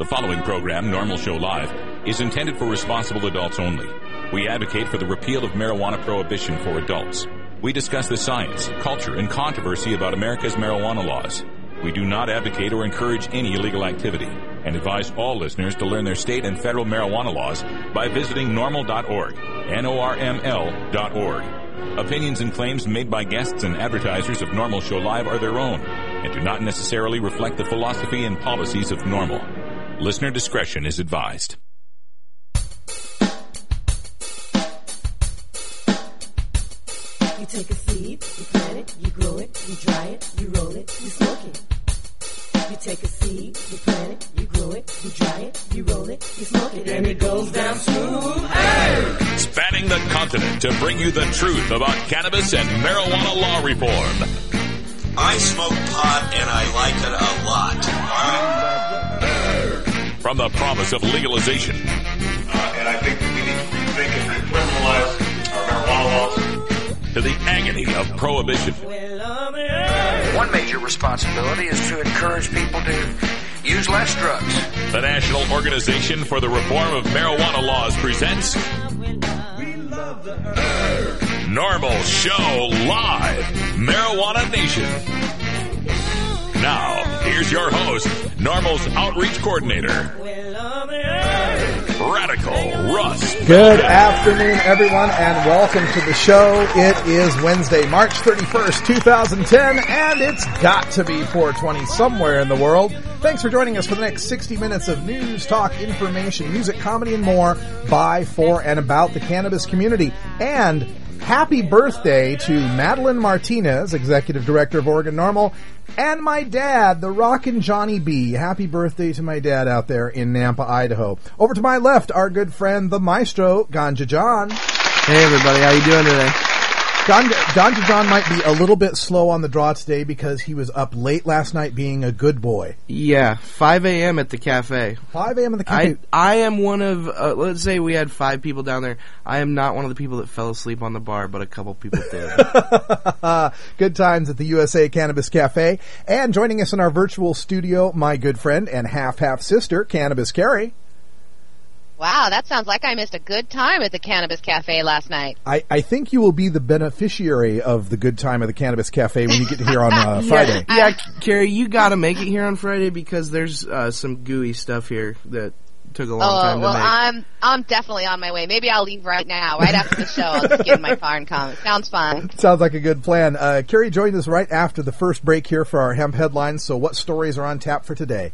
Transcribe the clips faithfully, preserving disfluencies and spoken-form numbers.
following program, Normal Show Live, is intended for responsible adults only. We advocate for the repeal of marijuana prohibition for adults. We discuss the science, culture, and controversy about America's marijuana laws. We do not advocate or encourage any illegal activity and advise all listeners to learn their state and federal marijuana laws by visiting normal dot org, N O R M L dot org. Opinions and claims made by guests and advertisers of Normal Show Live are their own and do not necessarily reflect the philosophy and policies of Normal. Listener discretion is advised. You take a seed, you plant it, you grow it, you dry it, you roll it, you smoke it. You take a seed, you plant it, you grow it, you dry it, you roll it, you smoke it, and it goes down smooth. Hey! Spanning the continent to bring you the truth about cannabis and marijuana law reform. I smoke pot and I like it a lot. From the promise of legalization. Uh, and I think we need to rethink and decriminalize our marijuana laws. To the agony of prohibition. One major responsibility is to encourage people to use less drugs. The National Organization for the Reform of Marijuana Laws presents Normal Show Live, Marijuana Nation. Now, here's your host, Normal's Outreach Coordinator, Radical Russ. Good afternoon, everyone, and welcome to the show. It is Wednesday, March thirty-first, twenty ten, and it's got to be four twenty somewhere in the world. Thanks for joining us for the next sixty minutes of news, talk, information, music, comedy, and more by, for, and about the cannabis community. And happy birthday to Madeline Martinez, Executive Director of Oregon Normal, and my dad, the Rockin' Johnny B. Happy birthday to my dad out there in Nampa, Idaho. Over to my left, our good friend, the Maestro, Ganja John. Hey everybody, how you doing today? Ganja, Ganja John might be a little bit slow on the draw today because he was up late last night being a good boy. Yeah, five a.m. at the cafe. five a.m. at the cafe. I, I am one of, uh, let's say we had five people down there. I am not one of the people that fell asleep on the bar, but a couple people did. Good times at the U S A Cannabis Cafe. And joining us in our virtual studio, my good friend and half-half sister, Cannabis Carrie. Wow, that sounds like I missed a good time at the Cannabis Cafe last night. I, I think you will be the beneficiary of the good time at the Cannabis Cafe when you get here on uh, Friday. Yeah, yeah, Carrie, you got to make it here on Friday because there's uh, some gooey stuff here that took a long oh, time to well, make. I'm I'm definitely on my way. Maybe I'll leave right now, right after the show. I'll just get in my car and come. It sounds fun. Sounds like a good plan. Uh, Carrie joined us right after the first break here for our hemp headlines. So what stories are on tap for today?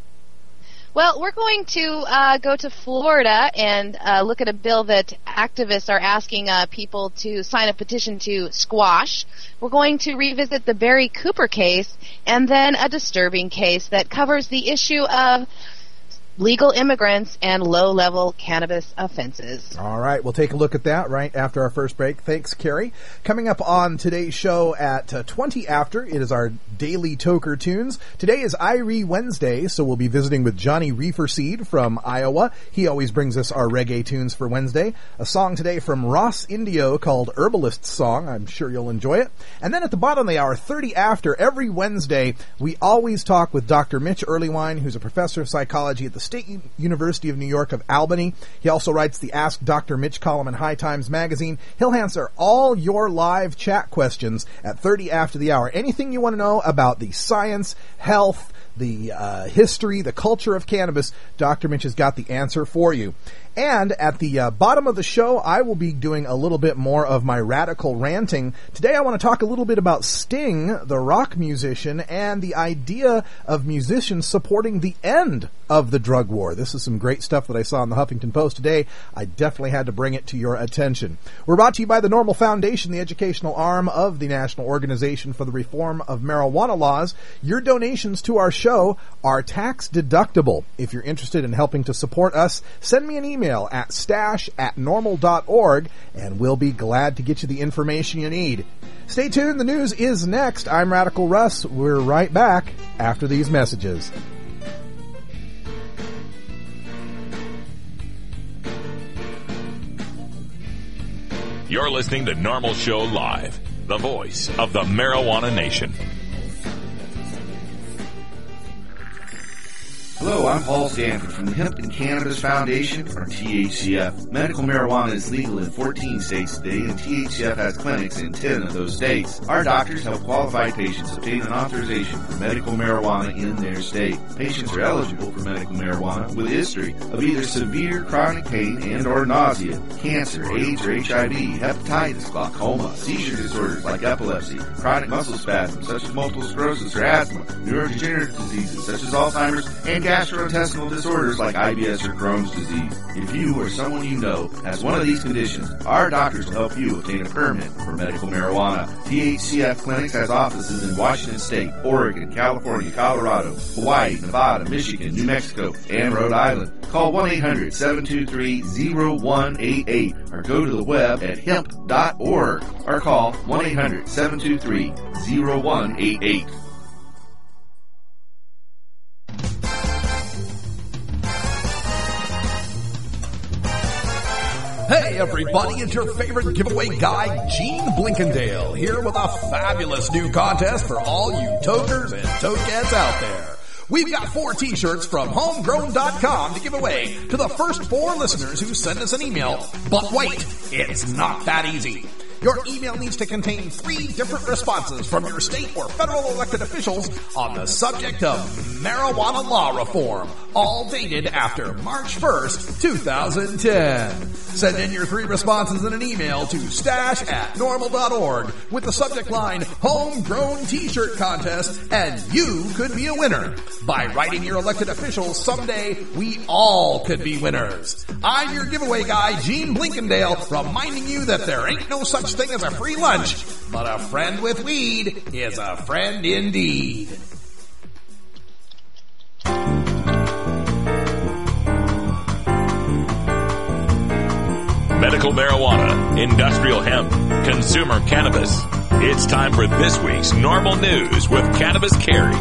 Well, we're going to uh, go to Florida and uh, look at a bill that activists are asking uh, people to sign a petition to squash. We're going to revisit the Barry Cooper case and then a disturbing case that covers the issue of legal immigrants and low-level cannabis offenses. All right, we'll take a look at that right after our first break. Thanks, Carrie. Coming up on today's show at uh, twenty after, it is our daily Toker Tunes. Today is Irie Wednesday, so we'll be visiting with Johnny Reeferseed from Iowa. He always brings us our reggae tunes for Wednesday. A song today from Ross Indio called Herbalist's Song. I'm sure you'll enjoy it. And then at the bottom of the hour, thirty after, every Wednesday, we always talk with Doctor Mitch Earlywine, who's a professor of psychology at the State University of New York of Albany. He also writes the Ask Doctor Mitch column in High Times magazine. He'll answer all your live chat questions at thirty after the hour. Anything you want to know about the science, health, the uh, history, the culture of cannabis, Doctor Mitch has got the answer for you. And at the uh, bottom of the show, I will be doing a little bit more of my radical ranting. Today I want to talk a little bit about Sting, the rock musician, and the idea of musicians supporting the end of the drug war. This is some great stuff that I saw in the Huffington Post today. I definitely had to bring it to your attention. We're brought to you by the Normal Foundation, the educational arm of the National Organization for the Reform of Marijuana Laws. Your donations to our show are tax deductible. If you're interested in helping to support us, send me an email at stash at normal dot org, and we'll be glad to get you the information you need. Stay tuned. The news is next. I'm Radical Russ. We're right back after these messages. You're listening to Normal Show Live, the voice of the Marijuana Nation. Hello, I'm Paul Stanford from the Hemp and Cannabis Foundation, or T H C F. Medical marijuana is legal in fourteen states today, and T H C F has clinics in ten of those states. Our doctors help qualified patients obtain an authorization for medical marijuana in their state. Patients are eligible for medical marijuana with a history of either severe chronic pain and or nausea, cancer, AIDS or H I V, hepatitis, glaucoma, seizure disorders like epilepsy, chronic muscle spasms such as multiple sclerosis or asthma, neurodegenerative diseases such as Alzheimer's, and gastrointestinal disorders like I B S or Crohn's disease. If you or someone you know has one of these conditions, our doctors will help you obtain a permit for medical marijuana. T H C F Clinics has offices in Washington State, Oregon, California, Colorado, Hawaii, Nevada, Michigan, New Mexico, and Rhode Island. Call one eight hundred seven two three zero one eight eight or go to the web at hemp dot org or call one eight hundred seven two three zero one eight eight. Hey everybody, it's your favorite giveaway guy, Gene Blinkendale, here with a fabulous new contest for all you tokers and toadcats out there. We've got four t-shirts from homegrown dot com to give away to the first four listeners who send us an email. But wait, it's not that easy. Your email needs to contain three different responses from your state or federal elected officials on the subject of marijuana law reform, all dated after March first, two thousand ten. Send in your three responses in an email to stash at normal dot org with the subject line Homegrown T-Shirt Contest, and you could be a winner. By writing your elected officials, someday we all could be winners. I'm your giveaway guy, Gene Blinkendale, reminding you that there ain't no such thing as a free lunch, but a friend with weed is a friend indeed. Medical marijuana, industrial hemp, consumer cannabis. It's time for this week's Normal News with Cannabis Carrie.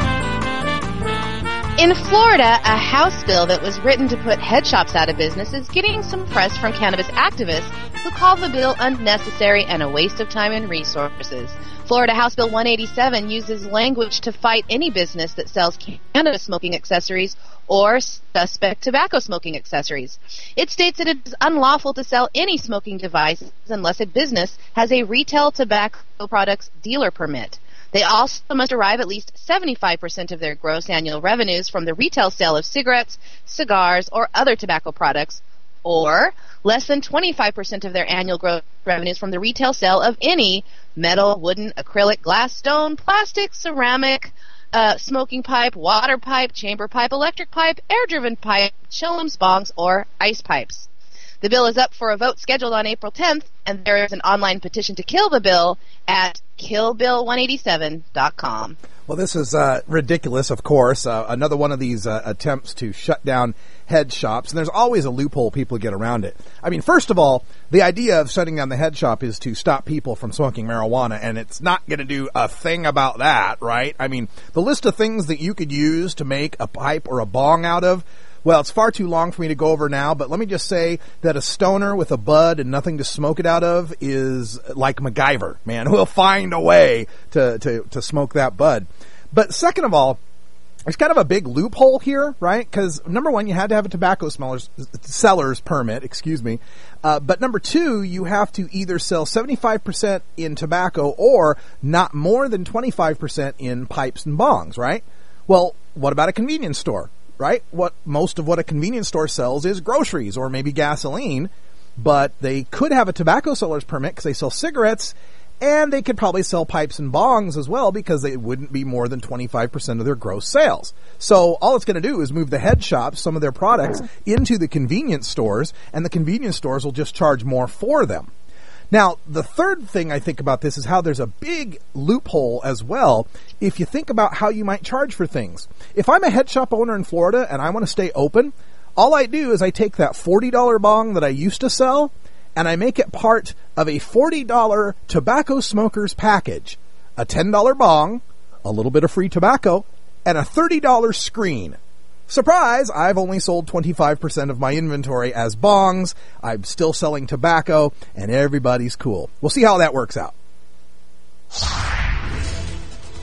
In Florida, a House bill that was written to put head shops out of business is getting some press from cannabis activists who call the bill unnecessary and a waste of time and resources. Florida House Bill one eighty-seven uses language to fight any business that sells cannabis smoking accessories or suspect tobacco smoking accessories. It states that it is unlawful to sell any smoking device unless a business has a retail tobacco products dealer permit. They also must derive at least seventy-five percent of their gross annual revenues from the retail sale of cigarettes, cigars, or other tobacco products, or less than twenty-five percent of their annual gross revenues from the retail sale of any metal, wooden, acrylic, glass, stone, plastic, ceramic, uh, smoking pipe, water pipe, chamber pipe, electric pipe, air-driven pipe, chillums, bongs, or ice pipes. The bill is up for a vote scheduled on April tenth, and there is an online petition to kill the bill at kill bill one eighty-seven dot com. Well, this is uh, ridiculous, of course. Uh, another one of these uh, attempts to shut down head shops, and there's always a loophole people get around it. I mean, first of all, the idea of shutting down the head shop is to stop people from smoking marijuana, and it's not going to do a thing about that, right? I mean, the list of things that you could use to make a pipe or a bong out of, well, it's far too long for me to go over now, but let me just say that a stoner with a bud and nothing to smoke it out of is like MacGyver, man. We'll find a way to, to, to smoke that bud. But second of all, there's kind of a big loophole here, right? Because number one, you had to have a tobacco smellers, seller's permit, excuse me. Uh, but number two, you have to either sell seventy-five percent in tobacco or not more than twenty-five percent in pipes and bongs, right? Well, what about a convenience store? Right? What most of what a convenience store sells is groceries or maybe gasoline, but they could have a tobacco seller's permit because they sell cigarettes, and they could probably sell pipes and bongs as well because they wouldn't be more than twenty-five percent of their gross sales. So all it's going to do is move the head shops, some of their products, into the convenience stores, and the convenience stores will just charge more for them. Now, the third thing I think about this is how there's a big loophole as well if you think about how you might charge for things. If I'm a head shop owner in Florida and I want to stay open, all I do is I take that forty dollars bong that I used to sell and I make it part of a forty dollars tobacco smoker's package. A ten dollars bong, a little bit of free tobacco, and a thirty dollars screen. Surprise! I've only sold twenty-five percent of my inventory as bongs. I'm still selling tobacco, and everybody's cool. We'll see how that works out.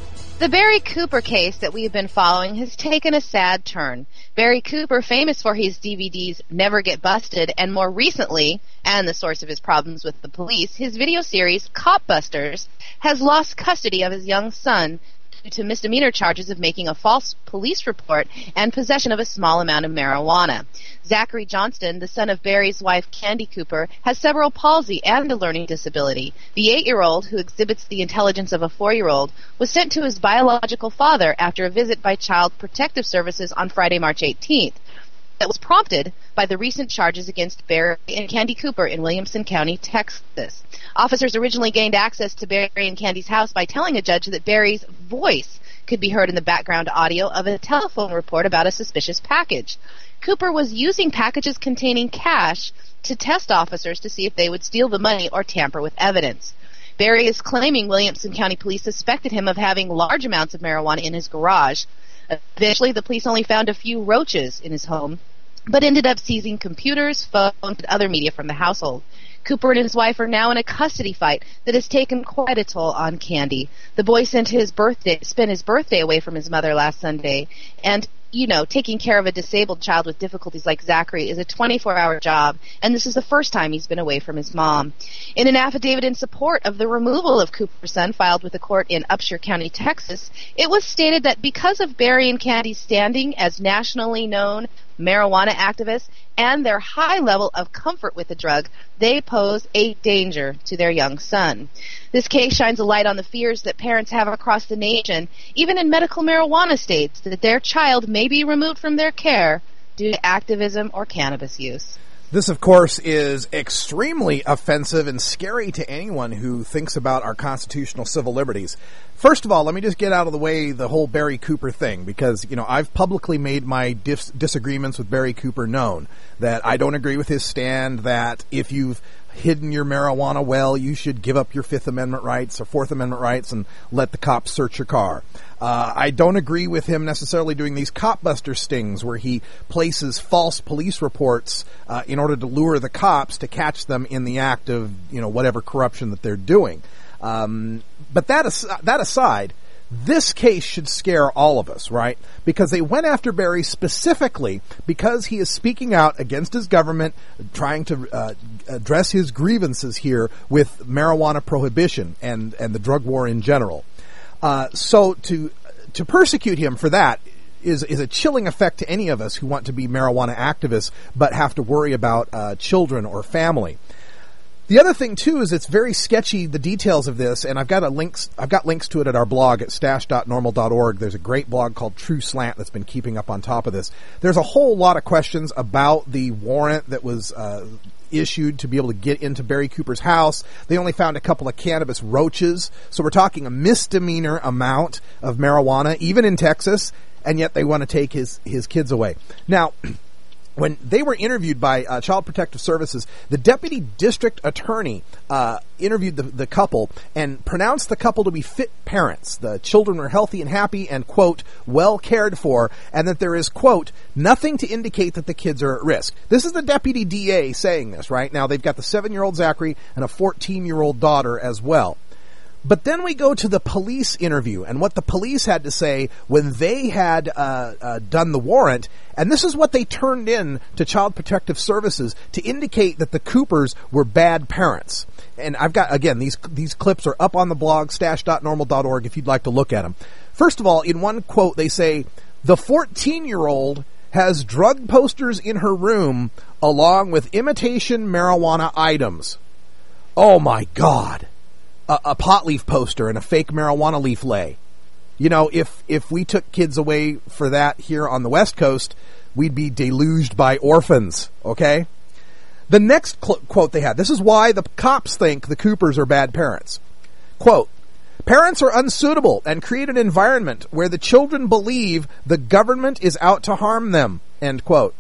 The Barry Cooper case that we have been following has taken a sad turn. Barry Cooper, famous for his D V Ds Never Get Busted, and more recently, and the source of his problems with the police, his video series Cop Busters, has lost custody of his young son due to misdemeanor charges of making a false police report and possession of a small amount of marijuana. Zachary Johnston, the son of Barry's wife Candy Cooper, has cerebral palsy and a learning disability. The eight-year-old, who exhibits the intelligence of a four-year-old, was sent to his biological father after a visit by Child Protective Services on Friday, March eighteenth. That was prompted by the recent charges against Barry and Candy Cooper in Williamson County, Texas. Officers originally gained access to Barry and Candy's house by telling a judge that Barry's voice could be heard in the background audio of a telephone report about a suspicious package. Cooper was using packages containing cash to test officers to see if they would steal the money or tamper with evidence. Barry is claiming Williamson County police suspected him of having large amounts of marijuana in his garage. Eventually, the police only found a few roaches in his home, but ended up seizing computers, phones, and other media from the household. Cooper and his wife are now in a custody fight that has taken quite a toll on Candy. The boy sent his birthday, spent his birthday away from his mother last Sunday, and you know, taking care of a disabled child with difficulties like Zachary is a twenty-four hour job, and this is the first time he's been away from his mom. In an affidavit in support of the removal of Cooper's son filed with the court in Upshur County, Texas, it was stated that because of Barry and Candy's standing as nationally known marijuana activists and their high level of comfort with the drug, they pose a danger to their young son. This case shines a light on the fears that parents have across the nation, even in medical marijuana states, that their child may be removed from their care due to activism or cannabis use. This, of course, is extremely offensive and scary to anyone who thinks about our constitutional civil liberties. First of all, let me just get out of the way the whole Barry Cooper thing, because, you know, I've publicly made my dis- disagreements with Barry Cooper known, that I don't agree with his stand that if you've hidden your marijuana well, you should give up your Fifth Amendment rights or Fourth Amendment rights and let the cops search your car. Uh, I don't agree with him necessarily doing these cop buster stings where he places false police reports uh, in order to lure the cops to catch them in the act of, you know, whatever corruption that they're doing. Um, but that as- that aside, this case should scare all of us, right? Because they went after Barry specifically because he is speaking out against his government, trying to uh, address his grievances here with marijuana prohibition and, and the drug war in general. Uh, so to to persecute him for that is is a chilling effect to any of us who want to be marijuana activists but have to worry about uh, children or family. The other thing too is it's very sketchy, the details of this, and I've got a links I've got links to it at our blog at stash dot normal dot org. There's a great blog called True Slant that's been keeping up on top of this. There's a whole lot of questions about the warrant that was uh, issued to be able to get into Barry Cooper's house. They only found a couple of cannabis roaches, so we're talking a misdemeanor amount of marijuana, even in Texas, and yet they want to take his his kids away. Now, when they were interviewed by uh, Child Protective Services, the deputy district attorney uh, interviewed the, the couple and pronounced the couple to be fit parents. The children were healthy and happy and, quote, well cared for, and that there is, quote, nothing to indicate that the kids are at risk. This is the deputy D A saying this, right? Now, they've got the seven-year-old Zachary and a fourteen-year-old daughter as well. But then we go to the police interview and what the police had to say when they had uh, uh, done the warrant, and this is what they turned in to Child Protective Services to indicate that the Coopers were bad parents. And I've got, again, these these clips are up on the blog, stash dot normal dot org, if you'd like to look at them. First of all, in one quote, they say, the fourteen-year-old has drug posters in her room along with imitation marijuana items. Oh, my God. A, a pot leaf poster and a fake marijuana leaf lay. You know, if if we took kids away for that here on the West Coast, we'd be deluged by orphans, okay? The next cl- quote they had, this is why the cops think the Coopers are bad parents. Quote, parents are unsuitable and create an environment where the children believe the government is out to harm them, end quote.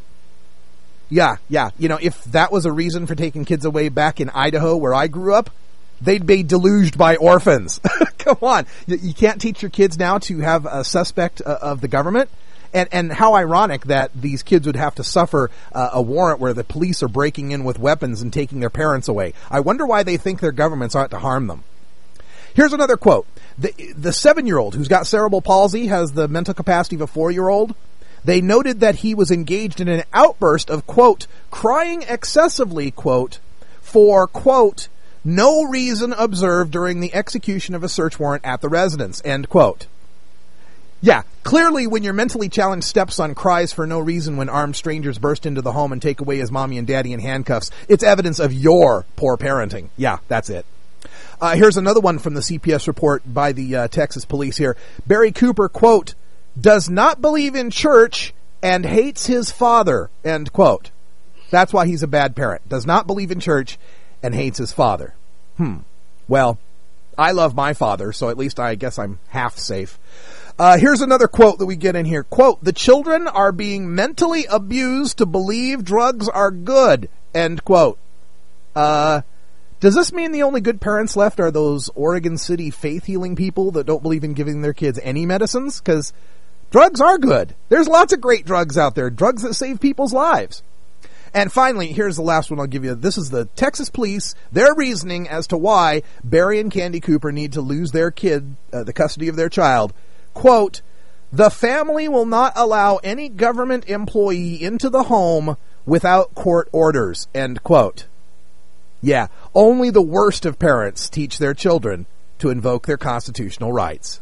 Yeah, yeah, you know, if that was a reason for taking kids away back in Idaho where I grew up, they'd be deluged by orphans. Come on. You can't teach your kids now to have a suspect uh, of the government? And and how ironic that these kids would have to suffer uh, a warrant where the police are breaking in with weapons and taking their parents away. I wonder why they think their governments aren't to harm them. Here's another quote. The, the seven-year-old who's got cerebral palsy has the mental capacity of a four-year-old. They noted that he was engaged in an outburst of, quote, crying excessively, quote, for, quote, no reason observed during the execution of a search warrant at the residence, end quote. Yeah, clearly when your mentally challenged stepson cries for no reason when armed strangers burst into the home and take away his mommy and daddy in handcuffs, it's evidence of your poor parenting. Yeah, that's it. Uh, here's another one from the C P S report by the uh, Texas police here. Barry Cooper, quote, does not believe in church and hates his father, end quote. That's why he's a bad parent. Does not believe in church and hates his father. Hmm. Well, I love my father, so at least I guess I'm half safe. Uh, here's another quote that we get in here. Quote, the children are being mentally abused to believe drugs are good, end quote. Uh, does this mean the only good parents left are those Oregon City faith-healing people that don't believe in giving their kids any medicines? Because drugs are good. There's lots of great drugs out there, drugs that save people's lives. And finally, here's the last one I'll give you. This is the Texas police, their reasoning as to why Barry and Candy Cooper need to lose their kid, uh, the custody of their child. Quote, the family will not allow any government employee into the home without court orders, end quote. Yeah, only the worst of parents teach their children to invoke their constitutional rights.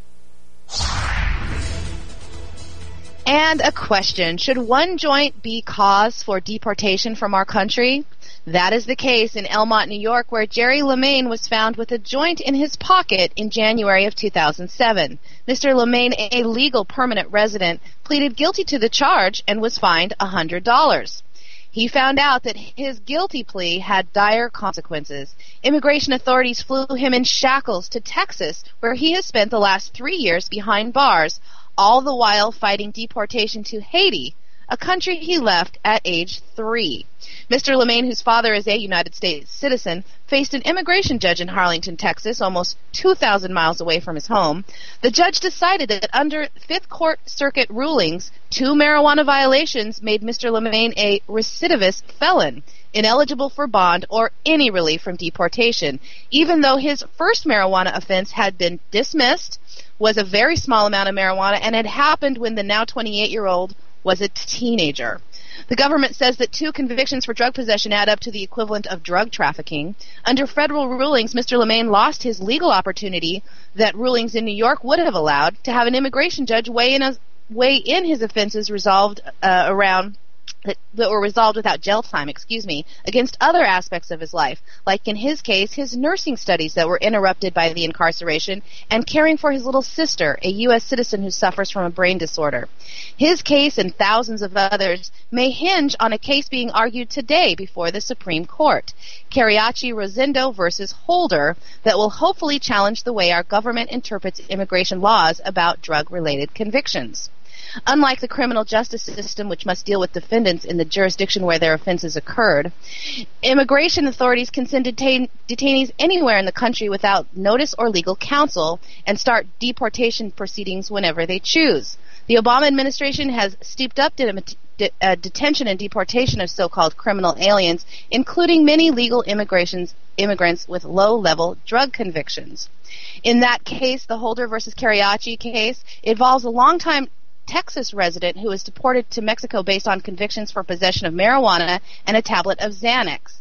And a question, should one joint be cause for deportation from our country? That is the case in Elmont, New York, where Jerry LeMaine was found with a joint in his pocket in January of two thousand seven. Mister LeMaine, a legal permanent resident, pleaded guilty to the charge and was fined one hundred dollars. He found out that his guilty plea had dire consequences. Immigration authorities flew him in shackles to Texas, where he has spent the last three years behind bars, all the while fighting deportation to Haiti, a country he left at age three. Mister LeMaine, whose father is a United States citizen, faced an immigration judge in Harlingen, Texas, almost two thousand miles away from his home. The judge decided that under Fifth Court Circuit rulings, two marijuana violations made Mister LeMaine a recidivist felon, ineligible for bond or any relief from deportation, even though his first marijuana offense had been dismissed, was a very small amount of marijuana, and had happened when the now twenty-eight-year-old was a teenager. The government says that two convictions for drug possession add up to the equivalent of drug trafficking. Under federal rulings, Mister LeMaine lost his legal opportunity that rulings in New York would have allowed to have an immigration judge weigh in, a, weigh in his offenses resolved uh, around that, that were resolved without jail time, excuse me, against other aspects of his life, like in his case, his nursing studies that were interrupted by the incarceration, and caring for his little sister, a U S citizen who suffers from a brain disorder. His case and thousands of others may hinge on a case being argued today before the Supreme Court, Carriachi Rosendo versus Holder, that will hopefully challenge the way our government interprets immigration laws about drug-related convictions. Unlike the criminal justice system, which must deal with defendants in the jurisdiction where their offenses occurred, immigration authorities can send detain- detainees anywhere in the country without notice or legal counsel and start deportation proceedings whenever they choose. The Obama administration has stepped up de- de- uh, detention and deportation of so-called criminal aliens, including many legal immigrations, immigrants with low-level drug convictions. In that case, the Holder versus Carriachi case involves a long-time Texas resident who was deported to Mexico based on convictions for possession of marijuana and a tablet of Xanax.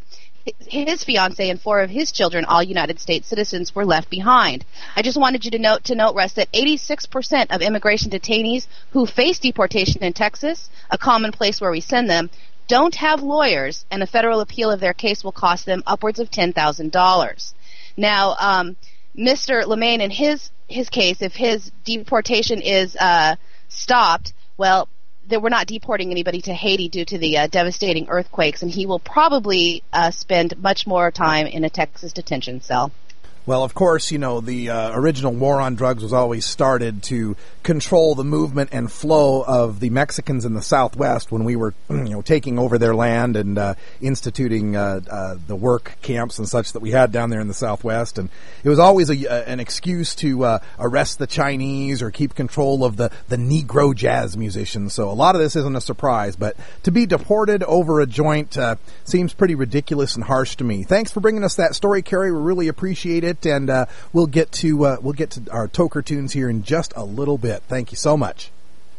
His fiancée and four of his children, all United States citizens, were left behind. I just wanted you to note, to note, Russ, that eighty-six percent of immigration detainees who face deportation in Texas, a common place where we send them, don't have lawyers, and a federal appeal of their case will cost them upwards of ten thousand dollars. Now, um, Mister LeMaine, in his his case, if his deportation is uh, stopped, well, that we're not deporting anybody to Haiti due to the uh, devastating earthquakes, and he will probably uh, spend much more time in a Texas detention cell. Well, of course, you know, the uh, original war on drugs was always started to control the movement and flow of the Mexicans in the Southwest when we were, you know, taking over their land and uh, instituting uh, uh, the work camps and such that we had down there in the Southwest. And it was always a, uh, an excuse to uh, arrest the Chinese or keep control of the, the Negro jazz musicians. So a lot of this isn't a surprise, but to be deported over a joint uh, seems pretty ridiculous and harsh to me. Thanks for bringing us that story, Carrie. We really appreciate it. it, and uh, we'll get to uh, we'll get to our Toker tunes here in just a little bit. Thank you so much.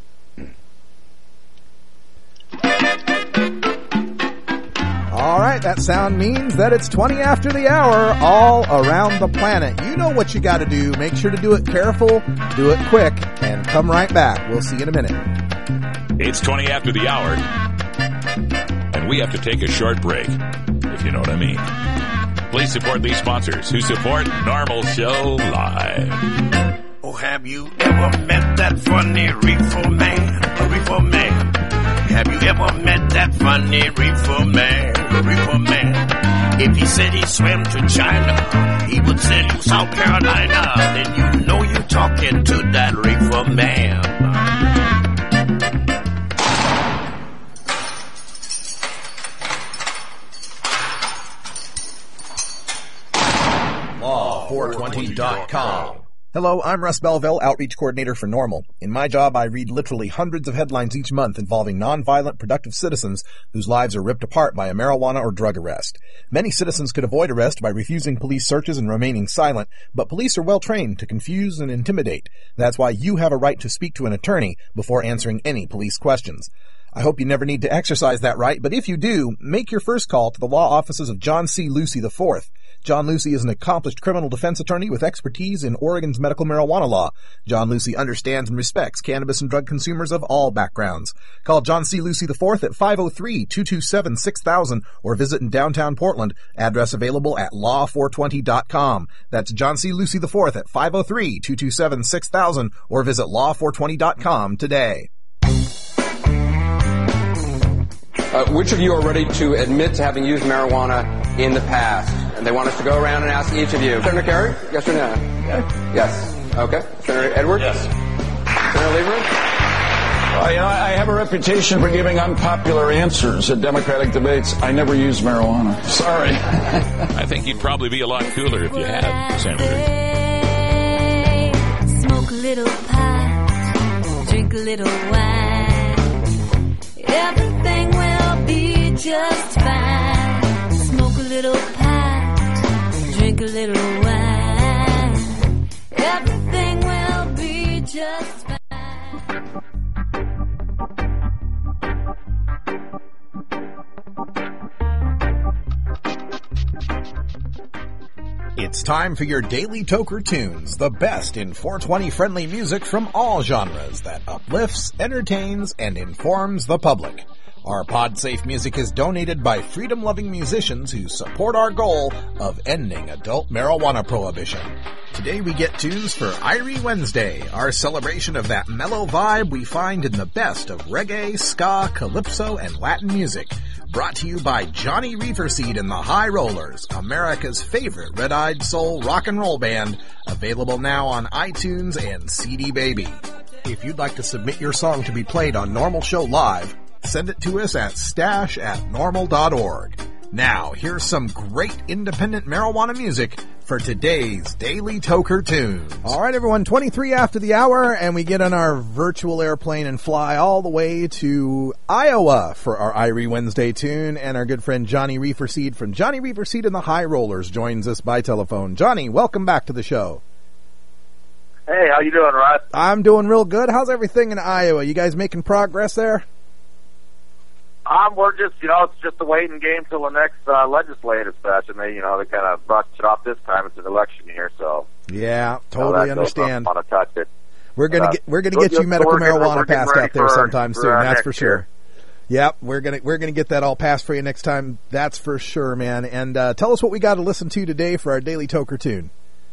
All right, that sound means that it's twenty after the hour all around the planet. You know what you got to do. Make sure to do it careful, do it quick, and come right back. We'll see you in a minute. It's twenty after the hour, and we have to take a short break, if you know what I mean. Please support these sponsors who support Normal Show Live. Oh, have you ever met that funny reefer man? A reefer man. Have you ever met that funny reefer man? A reefer man. If he said he swam to China, he would send you South Carolina. Then you know you're talking to that reefer man. law four twenty dot com. Hello, I'm Russ Belville, Outreach Coordinator for NORML. In my job, I read literally hundreds of headlines each month involving nonviolent, productive citizens whose lives are ripped apart by a marijuana or drug arrest. Many citizens could avoid arrest by refusing police searches and remaining silent, but police are well trained to confuse and intimidate. That's why you have a right to speak to an attorney before answering any police questions. I hope you never need to exercise that right, but if you do, make your first call to the law offices of John C. Lucy the fourth. John Lucy is an accomplished criminal defense attorney with expertise in Oregon's medical marijuana law. John Lucy understands and respects cannabis and drug consumers of all backgrounds. Call John C. Lucy the fourth at five oh three, two two seven, six thousand or visit in downtown Portland. Address available at law four twenty dot com. That's John C. Lucy the fourth at five oh three, two two seven, six thousand or visit law four twenty dot com today. Uh, which of you are ready to admit to having used marijuana in the past? And they want us to go around and ask each of you. Senator Kerry, yes or no? Yes. Yes. Okay. Senator Edwards? Yes. Senator Lieberman? I, I have a reputation for giving unpopular answers at Democratic debates. I never use marijuana. Sorry. I think you'd probably be a lot cooler if you had, Senator. Smoke a little pot, drink a little wine. Everything will be just fine. Smoke a little pot, drink a little wine. Everything will be just fine. It's time for your Daily Toker Tunes, the best in four twenty friendly music from all genres that uplifts, entertains, and informs the public. Our PodSafe music is donated by freedom-loving musicians who support our goal of ending adult marijuana prohibition. Today we get tunes for Irie Wednesday, our celebration of that mellow vibe we find in the best of reggae, ska, calypso, and Latin music. Brought to you by Johnny Reeferseed and the High Rollers, America's favorite red-eyed soul rock and roll band, available now on iTunes and C D Baby. If you'd like to submit your song to be played on Normal Show Live, send it to us at stash at normal dot org. Now, here's some great independent marijuana music for today's Daily Toker Tunes. All right, everyone, twenty-three after the hour, and we get on our virtual airplane and fly all the way to Iowa for our Irie Wednesday tune, and our good friend Johnny Reeferseed from Johnny Reeferseed and the High Rollers joins us by telephone. Johnny, welcome back to the show. Hey, how you doing, Rod? I'm doing real good. How's everything in Iowa? You guys making progress there? Um, we're just, you know, it's just a waiting game till the next uh, legislative session. They, you know, they kind of brushed it off this time. It's an election year, so yeah, totally you know, understand. Want to touch it? We're gonna uh, get we're gonna get you medical marijuana passed out there for, sometime for, soon. uh, That's for sure. Year. Yep, we're gonna we're gonna get that all passed for you next time. That's for sure, man. And uh, tell us what we got to listen to today for our Daily Toker Tune.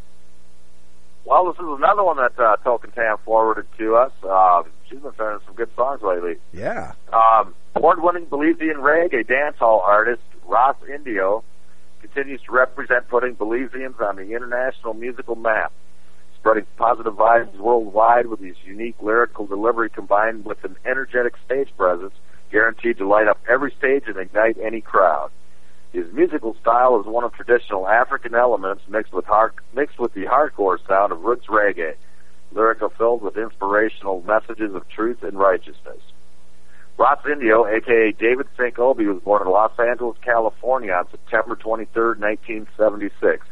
Well, this is another one that uh, Token Tam forwarded to us. Uh, she's been sending some good songs lately. Yeah. Um, award-winning Belizean reggae dancehall artist Ross Indio continues to represent putting Belizeans on the international musical map, spreading positive vibes worldwide with his unique lyrical delivery combined with an energetic stage presence guaranteed to light up every stage and ignite any crowd. His musical style is one of traditional African elements mixed with hard, mixed with the hardcore sound of roots reggae, lyrical filled with inspirational messages of truth and righteousness. Ross Indio, a k a. David Saint-Obi, was born in Los Angeles, California on September twenty-third, nineteen seventy-six.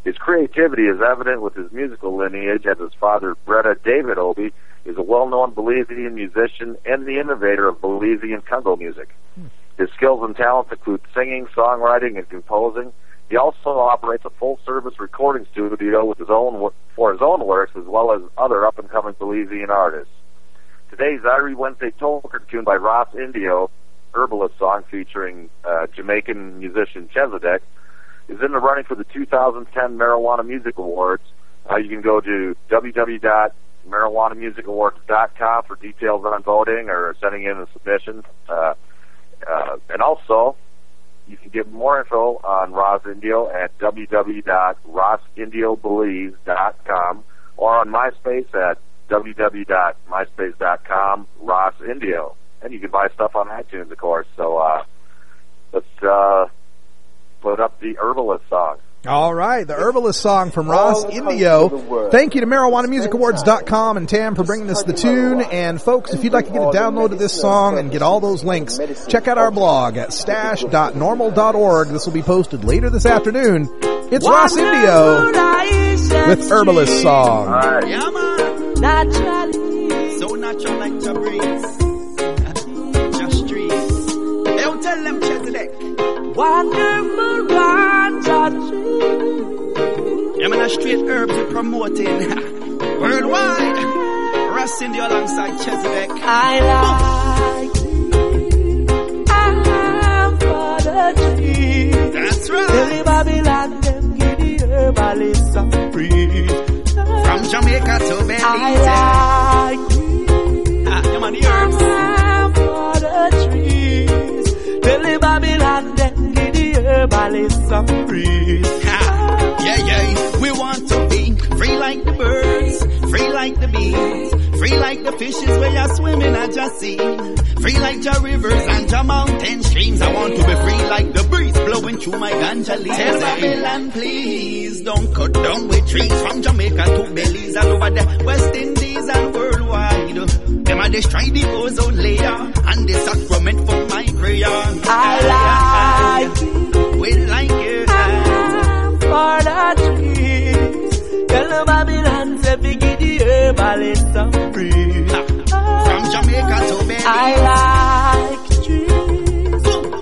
His creativity is evident with his musical lineage, as his father, Breda David Obie, is a well-known Belizean musician and the innovator of Belizean Congo music. His skills and talents include singing, songwriting, and composing. He also operates a full-service recording studio with his own for his own works, as well as other up-and-coming Belizean artists. Today's Irie Wednesday Toker tune by Ross Indio, Herbalist song featuring uh, Jamaican musician Chezidek, is in the running for the two thousand ten Marijuana Music Awards. Uh, you can go to w w w dot marijuana music awards dot com for details on voting or sending in a submission. Uh, uh, and also, you can get more info on Ross Indio at w w w dot ross indio belize dot com or on MySpace at w w w dot myspace dot com Ross Indio. And you can buy stuff on iTunes, of course. So uh, let's uh, put up the Herbalist song. All right, the Herbalist song from Ross Indio. Thank you to marijuana music awards dot com and Tam for bringing us the tune. And folks, if you'd like to get a download of this song and get all those links, check out our blog at stash dot normal dot org. This will be posted later this afternoon. It's Ross Indio with Herbalist song. All right. Yeah, man. Naturally. So natural like the breeze. Just trees. Don't tell them Chezidek. Wonderful ganja tree. I'm in a straight herbs we're promoting worldwide. Ross Indio alongside Chezidek. I like it. I'm for the tree. That's right. Billy Babylon, them give the herbalist some free. From Jamaica to Belize. I like it. Ah, come on, the herbs. I'm for the trees. Billy Babylon, them give the herbalist some free. Yeah, yeah, we want to be free like the birds, free like the bees, free like the fishes where you're swimming at your sea, free like your rivers and your mountain streams. I want to be free like the breeze blowing through my ganja leaves. Tell Babylon, please, don't cut down with trees from Jamaica to Belize and over the West Indies and worldwide. Them a destroy the ozone layer and the sacrament for my prayer. I like it. We like it. For the trees. Tell the Babylon say we give the herbalist some free. From Jamaica to Belize. I like trees.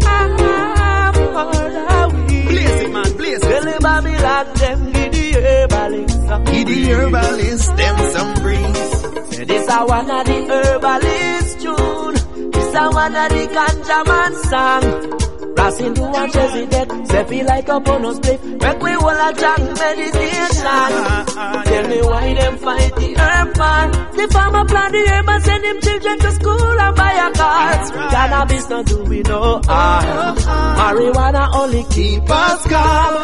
I'm for the weed. Blaze it, man, blaze it. Tell the Babylon them give the herbalist some free. Give the herbalist them some breeze. Say this a one of the herbalist tune. This a one of the ganja man song. Ross Indio and Chezidek, say feel like a bonus play. Make we all a drunk meditation. Tell me why them fight the herb man. The farmer plant the herb and send him children to school and buy a car. Cannabis not do we no harm. Marijuana only keep us calm.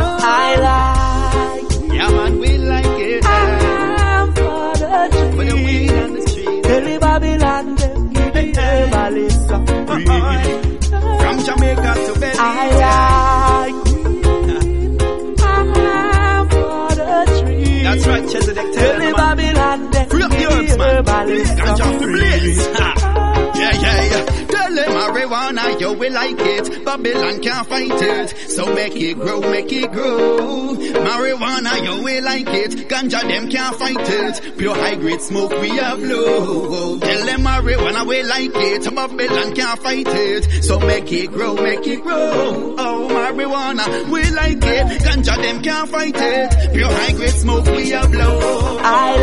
I like it. Yeah man, we like it. I'm for the tree. For the weed and the street. Tell the Babylon them give the herbalist some free. From Jamaica to Belize. I like it. I'm for the tree. That's right, Chezidek. Tell the Babylon them free up the herbs, man. Ganja for blaze. Yeah, yeah, yeah. Tell them marijuana, yo, we like it. Babylon can't fight it. So make it grow, make it grow. Marijuana, yo, we like it. Ganja, them can't fight it. Pure high-grade smoke, we a blow. Tell them marijuana, we like it. Babylon can't fight it. So make it grow, make it grow. Oh, marijuana, we like it. Ganja, them can't fight it. Pure high-grade smoke, we a blow.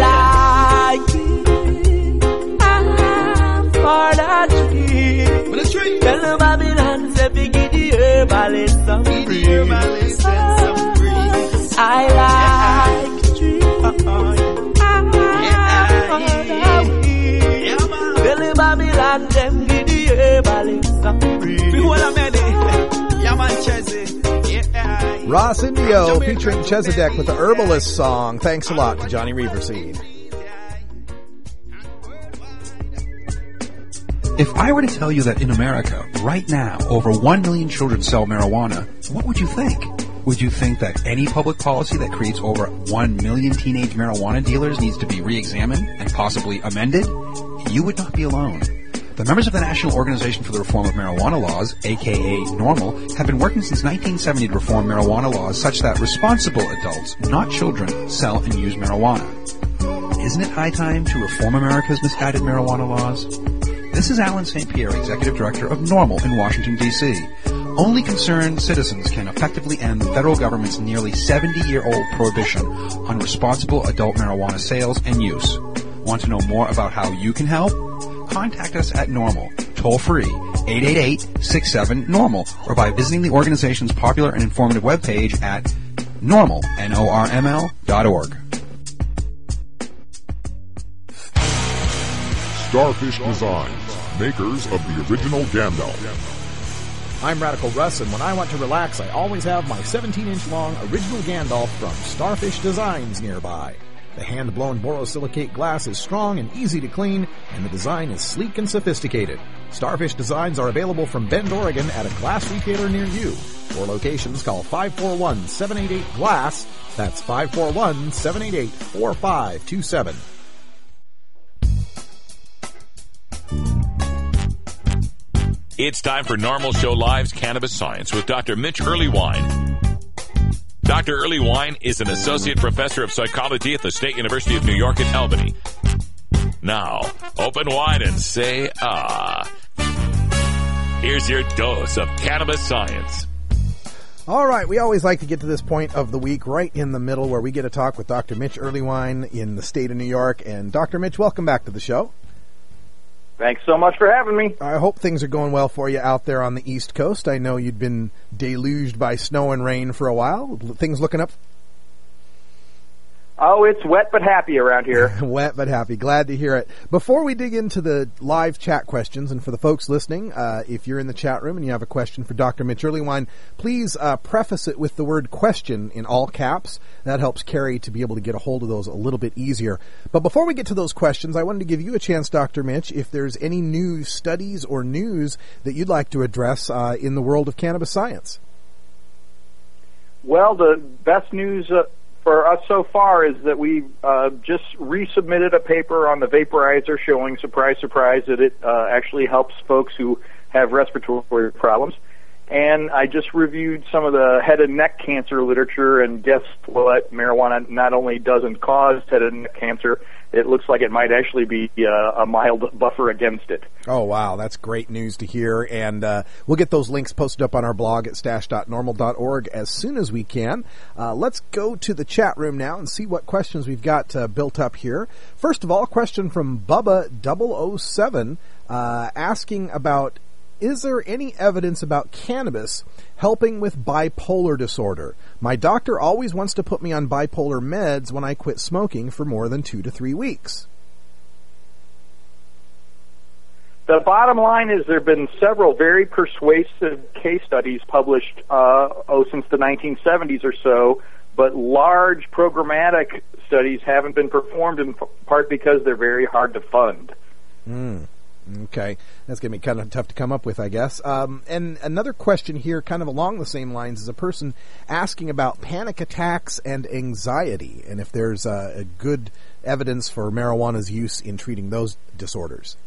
I like it. For the tree. For the tree. Tell the Babylon say we give the herbalist some free. Give the herbalist some free. I like trees. Uh-uh. Yeah, yeah, yeah, man. Tell the Babylon them give the herbalist some free. Free what I'm ready. Yeah, man, Chezzy. Yeah. Ross Indio featuring Chezidek with the Herbalist song. Thanks a lot to Johnny Reaverseed. If I were to tell you that in America, right now, over one million children sell marijuana, what would you think? Would you think that any public policy that creates over one million teenage marijuana dealers needs to be re-examined and possibly amended? You would not be alone. The members of the National Organization for the Reform of Marijuana Laws, aka NORML, have been working since nineteen seventy to reform marijuana laws such that responsible adults, not children, sell and use marijuana. Isn't it high time to reform America's misguided marijuana laws? This is Alan Saint Pierre, Executive Director of NORML in Washington, D C Only concerned citizens can effectively end the federal government's nearly seventy-year-old prohibition on responsible adult marijuana sales and use. Want to know more about how you can help? Contact us at NORML, toll free, eight eight eight, six seven, NORML, or by visiting the organization's popular and informative webpage at normal, N O R M L, dot org. Starfish Designs, makers of the original Gandalf. I'm Radical Russ, and when I want to relax, I always have my seventeen-inch long original Gandalf from Starfish Designs nearby. The hand-blown borosilicate glass is strong and easy to clean, and the design is sleek and sophisticated. Starfish Designs are available from Bend, Oregon at a glass retailer near you. For locations, call five four one, seven eight eight, GLASS. That's five four one, seven eight eight, four five two seven. It's time for Normal Show Live's Cannabis Science with Doctor Mitch Earleywine. Doctor Earleywine is an associate professor of psychology at the State University of New York at Albany. Now, open wide and say ah. Here's your dose of cannabis science. All right, we always like to get to this point of the week right in the middle where we get to talk with Doctor Mitch Earleywine in the state of New York. And Doctor Mitch, welcome back to the show. Thanks so much for having me. I hope things are going well for you out there on the East Coast. I know you'd been deluged by snow and rain for a while. Things looking up? Oh, it's wet but happy around here. Wet but happy. Glad to hear it. Before we dig into the live chat questions, and for the folks listening, uh, if you're in the chat room and you have a question for Doctor Mitch Earleywine, please uh, preface it with the word question in all caps. That helps Carrie to be able to get a hold of those a little bit easier. But before we get to those questions, I wanted to give you a chance, Doctor Mitch, if there's any new studies or news that you'd like to address uh, in the world of cannabis science. Well, the best news uh, for us so far is that we uh, just resubmitted a paper on the vaporizer showing, surprise, surprise, that it uh, actually helps folks who have respiratory problems. And I just reviewed some of the head and neck cancer literature, and guess what? Marijuana not only doesn't cause head and neck cancer, it looks like it might actually be uh, a mild buffer against it. Oh, wow. That's great news to hear. And uh, we'll get those links posted up on our blog at stash dot normal dot org as soon as we can. Uh, let's go to the chat room now and see what questions we've got uh, built up here. First of all, a question from Bubba double oh seven uh, asking about, is there any evidence about cannabis helping with bipolar disorder? My doctor always wants to put me on bipolar meds when I quit smoking for more than two to three weeks. The bottom line is there have been several very persuasive case studies published uh, oh, since the nineteen seventies or so, but large programmatic studies haven't been performed in part because they're very hard to fund. Hmm. Okay, that's going to be kind of tough to come up with, I guess. Um, and another question here, kind of along the same lines, is a person asking about panic attacks and anxiety, and if there's uh, a good evidence for marijuana's use in treating those disorders.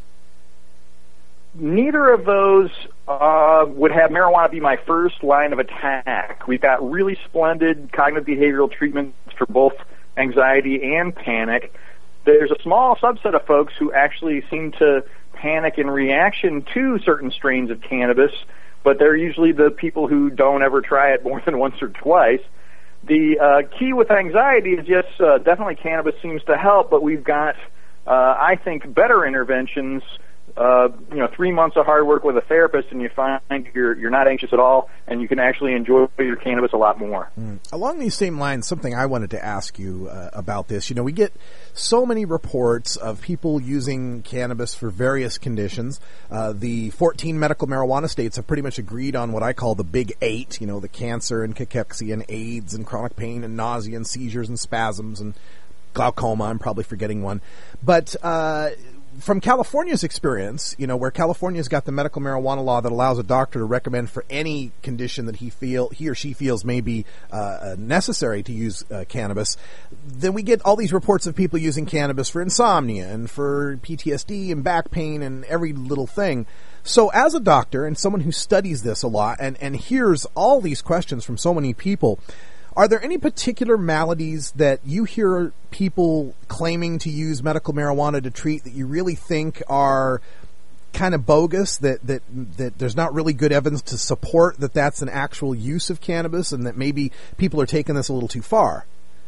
Neither of those uh, would have marijuana be my first line of attack. We've got really splendid cognitive behavioral treatments for both anxiety and panic. There's a small subset of folks who actually seem to panic in reaction to certain strains of cannabis, but they're usually the people who don't ever try it more than once or twice. The uh, key with anxiety is, yes, uh, definitely cannabis seems to help, but we've got, uh, I think, better interventions. Uh, you know, three months of hard work with a therapist, and you find you're you're not anxious at all, and you can actually enjoy your cannabis a lot more. Mm. Along these same lines, something I wanted to ask you uh, about this. You know, we get so many reports of people using cannabis for various conditions. Uh, the fourteen medical marijuana states have pretty much agreed on what I call the big eight. You know, the cancer and cachexia and AIDS and chronic pain and nausea and seizures and spasms and glaucoma. I'm probably forgetting one, but. Uh, from California's experience, you know, where California's got the medical marijuana law that allows a doctor to recommend for any condition that he feel he or she feels may be uh, necessary to use uh, cannabis, then we get all these reports of people using cannabis for insomnia and for P T S D and back pain and every little thing. So as a doctor and someone who studies this a lot and, and hears all these questions from so many people, are there any particular maladies that you hear people claiming to use medical marijuana to treat that you really think are kind of bogus, that, that, that there's not really good evidence to support that that's an actual use of cannabis and that maybe people are taking this a little too far?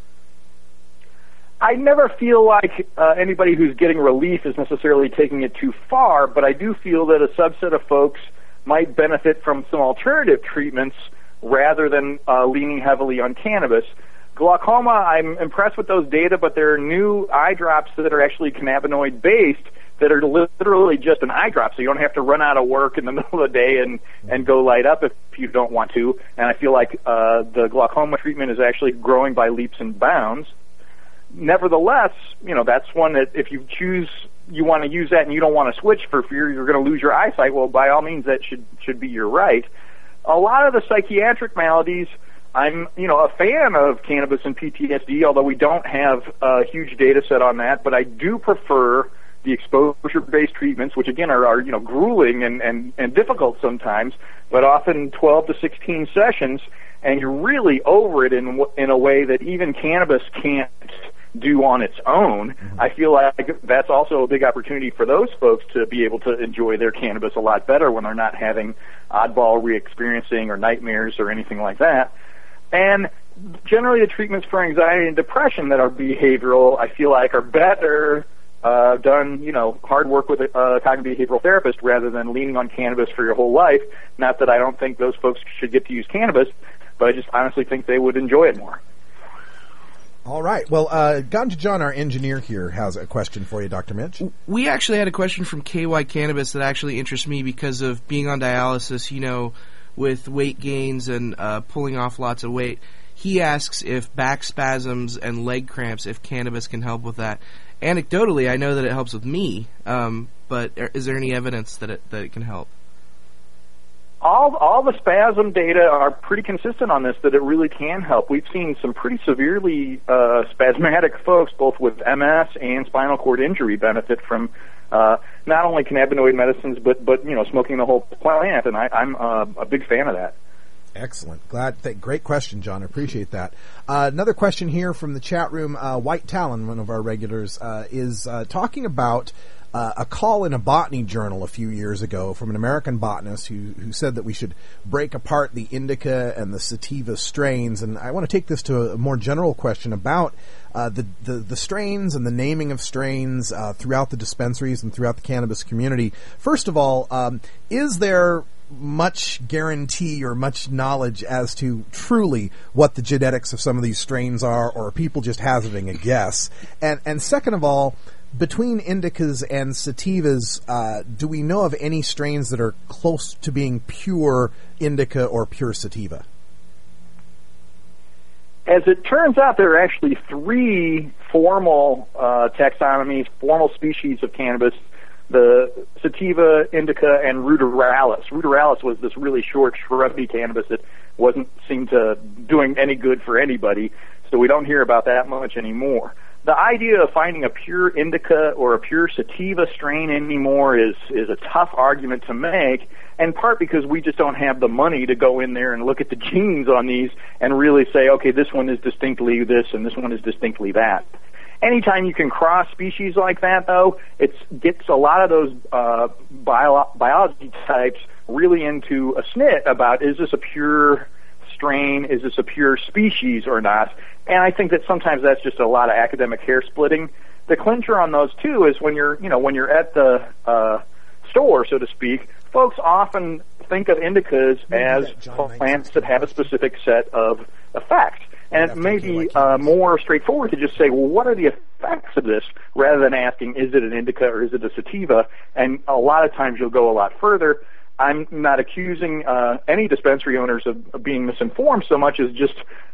I never feel like uh, anybody who's getting relief is necessarily taking it too far, but I do feel that a subset of folks might benefit from some alternative treatments rather than uh, leaning heavily on cannabis. Glaucoma, I'm impressed with those data, but there are new eye drops that are actually cannabinoid-based that are literally just an eye drop, so you don't have to run out of work in the middle of the day and, and go light up if you don't want to. And I feel like uh, the glaucoma treatment is actually growing by leaps and bounds. Nevertheless, you know, that's one that if you choose, you want to use that and you don't want to switch for fear you're going to lose your eyesight, well, by all means, that should should be your right. A lot of the psychiatric maladies, I'm, you know, a fan of cannabis and P T S D, although we don't have a huge data set on that, but I do prefer the exposure-based treatments, which again are, are you know, grueling and, and, and difficult sometimes, but often twelve to sixteen sessions, and you're really over it in, in a way that even cannabis can't do on its own. Mm-hmm. I feel like that's also a big opportunity for those folks to be able to enjoy their cannabis a lot better when they're not having oddball re-experiencing or nightmares or anything like that. And generally the treatments for anxiety and depression that are behavioral, I feel like are better uh, done, you know, hard work with a uh, cognitive behavioral therapist rather than leaning on cannabis for your whole life. Not that I don't think those folks should get to use cannabis, but I just honestly think they would enjoy it more. All right. Well, uh, Ganja John, our engineer here, has a question for you, Doctor Mitch. We actually had a question from K Y Cannabis that actually interests me because of being on dialysis, you know, with weight gains and uh, pulling off lots of weight. He asks if back spasms and leg cramps, if cannabis can help with that. Anecdotally, I know that it helps with me, um, but is there any evidence that it, that it can help? All all the spasm data are pretty consistent on this, that it really can help. We've seen some pretty severely uh, spasmodic folks, both with M S and spinal cord injury, benefit from uh, not only cannabinoid medicines, but, but you know, smoking the whole plant, and I, I'm uh, a big fan of that. Excellent. Glad. Th- great question, John. I appreciate that. Uh, another question here from the chat room. Uh, White Talon, one of our regulars, uh, is uh, talking about Uh, a call in a botany journal a few years ago from an American botanist who, who said that we should break apart the indica and the sativa strains. And I want to take this to a more general question about uh, the, the, the strains and the naming of strains uh, throughout the dispensaries and throughout the cannabis community. First of all, um, is there much guarantee or much knowledge as to truly what the genetics of some of these strains are, or are people just hazarding a guess? And, and second of all, between indicas and sativas, uh, do we know of any strains that are close to being pure indica or pure sativa? As it turns out, there are actually three formal uh, taxonomies, formal species of cannabis: the sativa, indica, and ruderalis. Ruderalis was this really short, shrubby cannabis that wasn't seemed to doing any good for anybody, so we don't hear about that much anymore. The idea of finding a pure indica or a pure sativa strain anymore is is a tough argument to make, in part because we just don't have the money to go in there and look at the genes on these and really say, okay, this one is distinctly this and this one is distinctly that. Anytime you can cross species like that, though, it gets a lot of those uh, bio- biology types really into a snit about, is this a pure strain, is this a pure species or not? And I think that sometimes that's just a lot of academic hair splitting. The clincher on those two is when you're, you know, when you're at the uh, store, so to speak, folks often think of indicas as plants that have a specific set of effects. And it may be uh, more straightforward to just say, well, what are the effects of this, rather than asking, is it an indica or is it a sativa? And a lot of times you'll go a lot further. I'm not accusing uh, any dispensary owners of, of being misinformed so much as just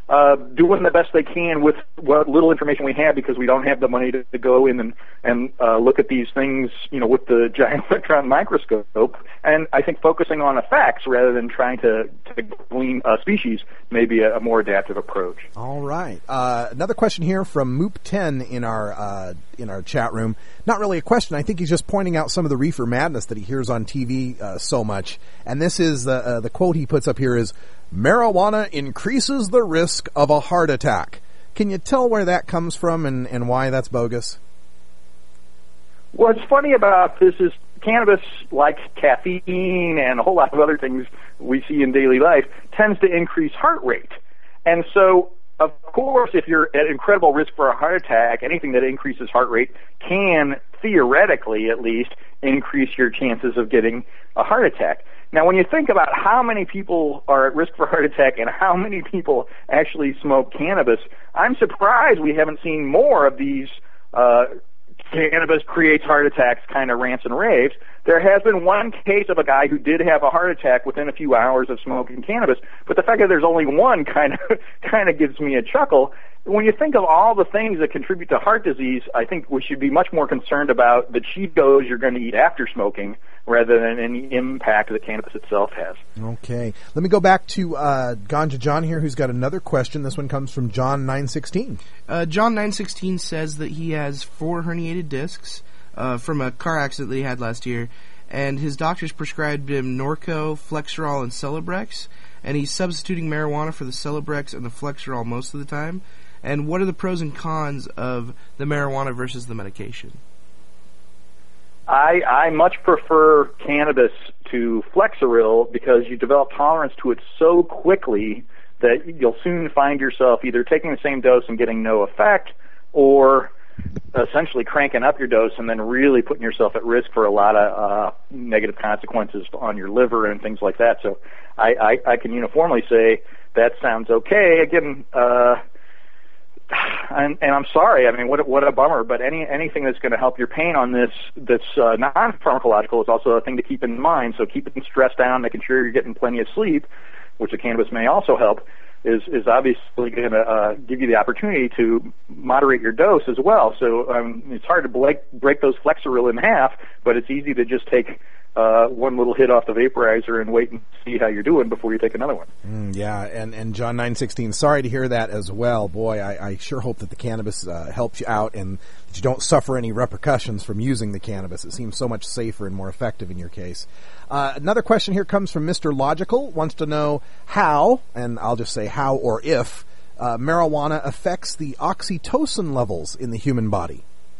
uh, doing the best they can with what little information we have, because we don't have the money to, to go in and, and uh, look at these things, you know, with the giant electron microscope. And I think focusing on effects rather than trying to, to glean uh, species may be a, a more adaptive approach. All right. Uh, another question here from Moop ten in our uh, in our chat room. Not really a question. I think he's just pointing out some of the reefer madness that he hears on T V uh, so much. And this is uh, uh, the quote he puts up here is, "Marijuana increases the risk of a heart attack." Can you tell where that comes from and, and why that's bogus? What's funny about this is cannabis, like caffeine and a whole lot of other things we see in daily life, tends to increase heart rate. And so, of course, if you're at incredible risk for a heart attack, anything that increases heart rate can, theoretically at least, increase your chances of getting a heart attack. Now, when you think about how many people are at risk for heart attack and how many people actually smoke cannabis, I'm surprised we haven't seen more of these uh, cannabis creates heart attacks kind of rants and raves. There has been one case of a guy who did have a heart attack within a few hours of smoking cannabis, but the fact that there's only one kind of kind of gives me a chuckle. When you think of all the things that contribute to heart disease, I think we should be much more concerned about the Cheetos you're going to eat after smoking rather than any impact that cannabis itself has. Okay. Let me go back to uh, Ganja John here, who's got another question. This one comes from John nine sixteen. Uh, John nine sixteen says that he has four herniated discs uh, from a car accident that he had last year, and his doctors prescribed him Norco, Flexerol, and Celebrex, and he's substituting marijuana for the Celebrex and the Flexerol most of the time. And what are the pros and cons of the marijuana versus the medication? I, I much prefer cannabis to Flexeril because you develop tolerance to it so quickly that you'll soon find yourself either taking the same dose and getting no effect, or essentially cranking up your dose and then really putting yourself at risk for a lot of uh, negative consequences on your liver and things like that. So I, I, I can uniformly say that sounds okay. Again, uh, And, and I'm sorry. I mean, what what a bummer. But any anything that's going to help your pain on this that's uh, non-pharmacological is also a thing to keep in mind. So keeping stress down, making sure you're getting plenty of sleep, which the cannabis may also help, is is obviously going to uh, give you the opportunity to moderate your dose as well. So um, it's hard to break break those Flexeril in half, but it's easy to just take Uh, one little hit off the vaporizer and wait and see how you're doing before you take another one. Mm, yeah, and, and John nine sixteen, sorry to hear that as well. Boy, I, I sure hope that the cannabis uh, helps you out and that you don't suffer any repercussions from using the cannabis. It seems so much safer and more effective in your case. Uh, another question here comes from Mister Logical, wants to know how, and I'll just say how or if, uh, marijuana affects the oxytocin levels in the human body.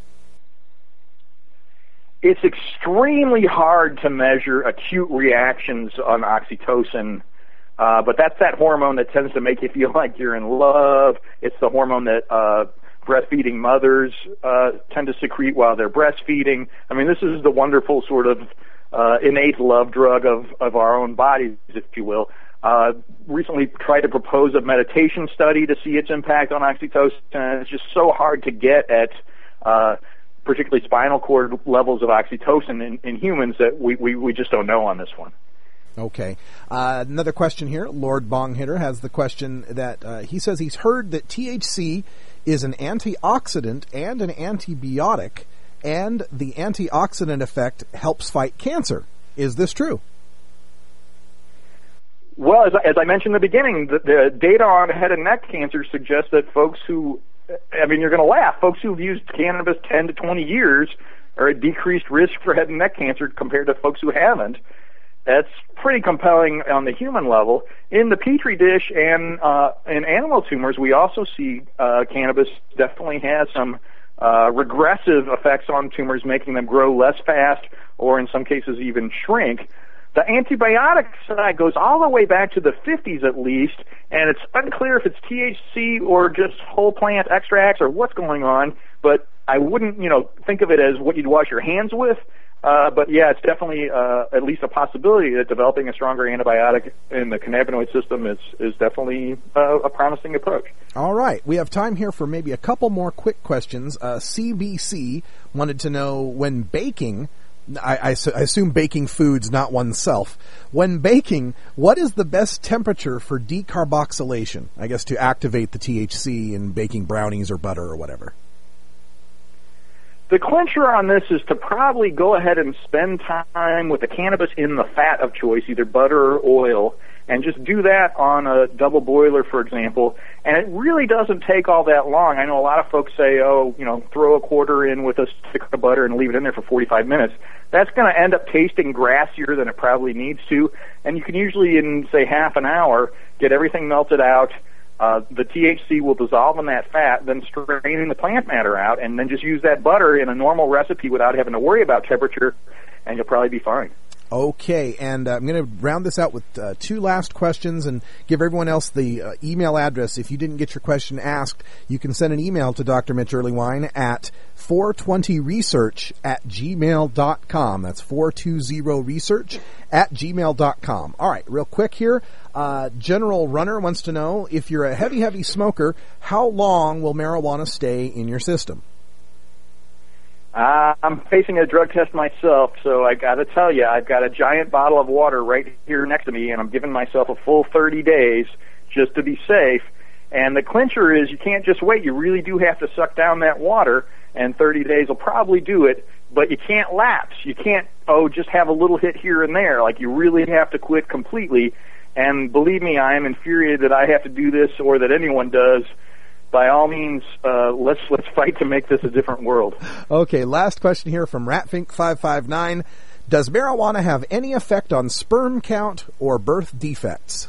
It's extremely hard to measure acute reactions on oxytocin, uh, but that's that hormone that tends to make you feel like you're in love. It's the hormone that uh, breastfeeding mothers uh, tend to secrete while they're breastfeeding. I mean, this is the wonderful sort of uh, innate love drug of, of our own bodies, if you will. Uh, recently tried to propose a meditation study to see its impact on oxytocin. It's just so hard to get at uh, particularly spinal cord levels of oxytocin in, in humans that we, we, we just don't know on this one. Okay. Uh, another question here. Lord Bonghitter has the question that uh, he says he's heard that T H C is an antioxidant and an antibiotic, and the antioxidant effect helps fight cancer. Is this true? Well, as, as I mentioned in the beginning, the, the data on head and neck cancer suggests that folks who I mean, you're going to laugh. Folks who've used cannabis ten to twenty years are at decreased risk for head and neck cancer compared to folks who haven't. That's pretty compelling on the human level. In the Petri dish and uh, in animal tumors, we also see uh, cannabis definitely has some uh, regressive effects on tumors, making them grow less fast or in some cases even shrink. The antibiotic side goes all the way back to the fifties at least, and it's unclear if it's T H C or just whole plant extracts or what's going on, but I wouldn't, you know, think of it as what you'd wash your hands with. Uh, but yeah, it's definitely uh, at least a possibility that developing a stronger antibiotic in the cannabinoid system is, is definitely uh, a promising approach. All right. We have time here for maybe a couple more quick questions. Uh, C B C wanted to know, when baking, I, I, su- I assume baking foods, not oneself. When baking, what is the best temperature for decarboxylation? I guess to activate the T H C in baking brownies or butter or whatever. The clincher on this is to probably go ahead and spend time with the cannabis in the fat of choice, either butter or oil, and just do that on a double boiler, for example. And it really doesn't take all that long. I know a lot of folks say, oh, you know, throw a quarter in with a stick of butter and leave it in there for forty-five minutes. That's going to end up tasting grassier than it probably needs to. And you can usually, in, say, half an hour, get everything melted out. Uh, the T H C will dissolve in that fat, then straining the plant matter out, and then just use that butter in a normal recipe without having to worry about temperature, and you'll probably be fine. Okay, and uh, I'm going to round this out with uh, two last questions and give everyone else the uh, email address. If you didn't get your question asked, you can send an email to Doctor Mitch Earleywine at four twenty research at gmail dot com. That's four twenty research at gmail dot com. All right, real quick here. Uh, General Runner wants to know, if you're a heavy, heavy smoker, how long will marijuana stay in your system? Uh, I'm facing a drug test myself, so I got to tell you, I've got a giant bottle of water right here next to me, and I'm giving myself a full thirty days just to be safe. And the clincher is you can't just wait. You really do have to suck down that water, and thirty days will probably do it, but you can't lapse. You can't, oh, just have a little hit here and there. Like, you really have to quit completely. And believe me, I am infuriated that I have to do this or that anyone does. By all means, uh, let's let's fight to make this a different world. Okay, last question here from Ratfink five five nine. Does marijuana have any effect on sperm count or birth defects?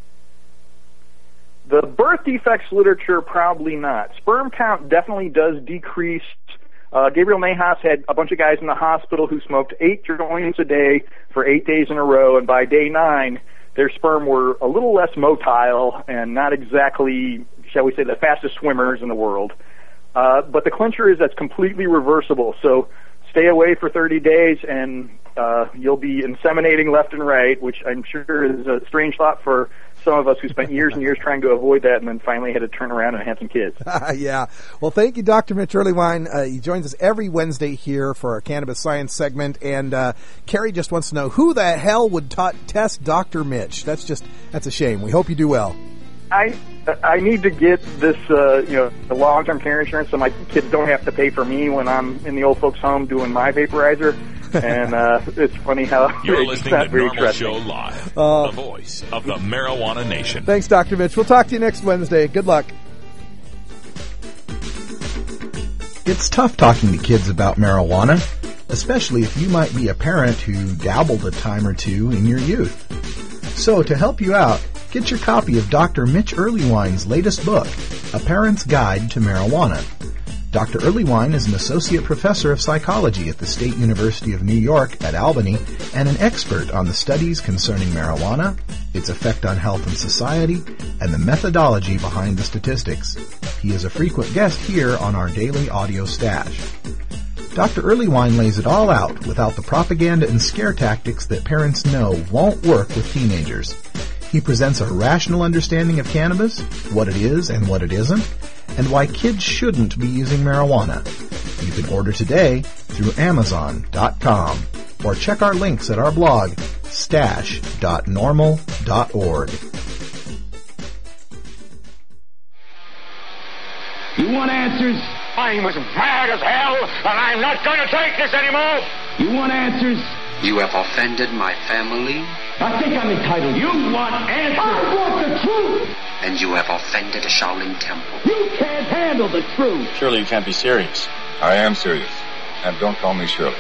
The birth defects literature, probably not. Sperm count definitely does decrease. Uh, Gabriel Nahas had a bunch of guys in the hospital who smoked eight joints a day for eight days in a row, and by day nine, their sperm were a little less motile and not exactly, shall we say, the fastest swimmers in the world. Uh, but the clincher is that's completely reversible. So stay away for thirty days, and uh, you'll be inseminating left and right, which I'm sure is a strange thought for some of us who spent years and years trying to avoid that and then finally had to turn around and have some kids. Yeah. Well, thank you, Doctor Mitch Earleywine. Uh, he joins us every Wednesday here for our Cannabis Science segment. And uh, Carrie just wants to know, who the hell would ta- test Doctor Mitch? That's just, that's a shame. We hope you do well. I I need to get this, uh, you know, the long-term care insurance so my kids don't have to pay for me when I'm in the old folks' home doing my vaporizer. And uh, it's funny how you're it's listening not to very Normal trusting. Show Live, Uh, the voice of the Marijuana Nation. Thanks, Doctor Mitch. We'll talk to you next Wednesday. Good luck. It's tough talking to kids about marijuana, especially if you might be a parent who dabbled a time or two in your youth. So to help you out, get your copy of Doctor Mitch Earleywine's latest book, A Parent's Guide to Marijuana. Doctor Earleywine is an associate professor of psychology at the State University of New York at Albany and an expert on the studies concerning marijuana, its effect on health and society, and the methodology behind the statistics. He is a frequent guest here on our daily audio stash. Doctor Earleywine lays it all out without the propaganda and scare tactics that parents know won't work with teenagers. He presents a rational understanding of cannabis, what it is and what it isn't, and why kids shouldn't be using marijuana. You can order today through amazon dot com or check our links at our blog, stash dot normal dot org. You want answers? I'm as mad as hell, and I'm not going to take this anymore. You want answers? You have offended my family. I think I'm entitled. You want answers? I want the truth. And you have offended a Shaolin temple. You can't handle the truth. Surely you can't be serious. I am serious. And don't call me Shirley.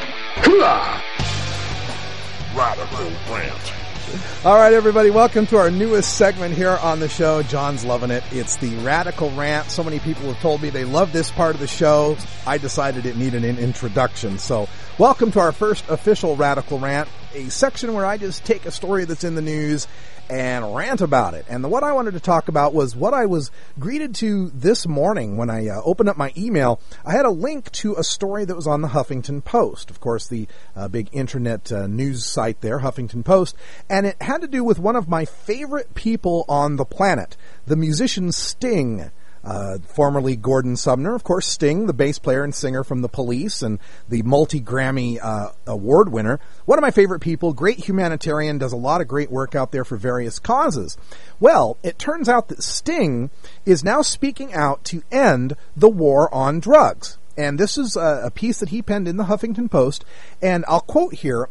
Radical Rant. All right, everybody, welcome to our newest segment here on the show. John's loving it. It's the Radical Rant. So many people have told me they love this part of the show. I decided it needed an introduction. So welcome to our first official Radical Rant, a section where I just take a story that's in the news and rant about it. And the, what I wanted to talk about was what I was greeted to this morning when I uh, opened up my email. I had a link to a story that was on the Huffington Post, of course, the uh, big internet uh, news site there, Huffington Post, and it had to do with one of my favorite people on the planet, the musician Sting. Uh, formerly Gordon Sumner, of course, Sting, the bass player and singer from The Police and the multi-Grammy uh, award winner. One of my favorite people, great humanitarian, does a lot of great work out there for various causes. Well, it turns out that Sting is now speaking out to end the war on drugs. And this is a, a piece that he penned in the Huffington Post, and I'll quote here.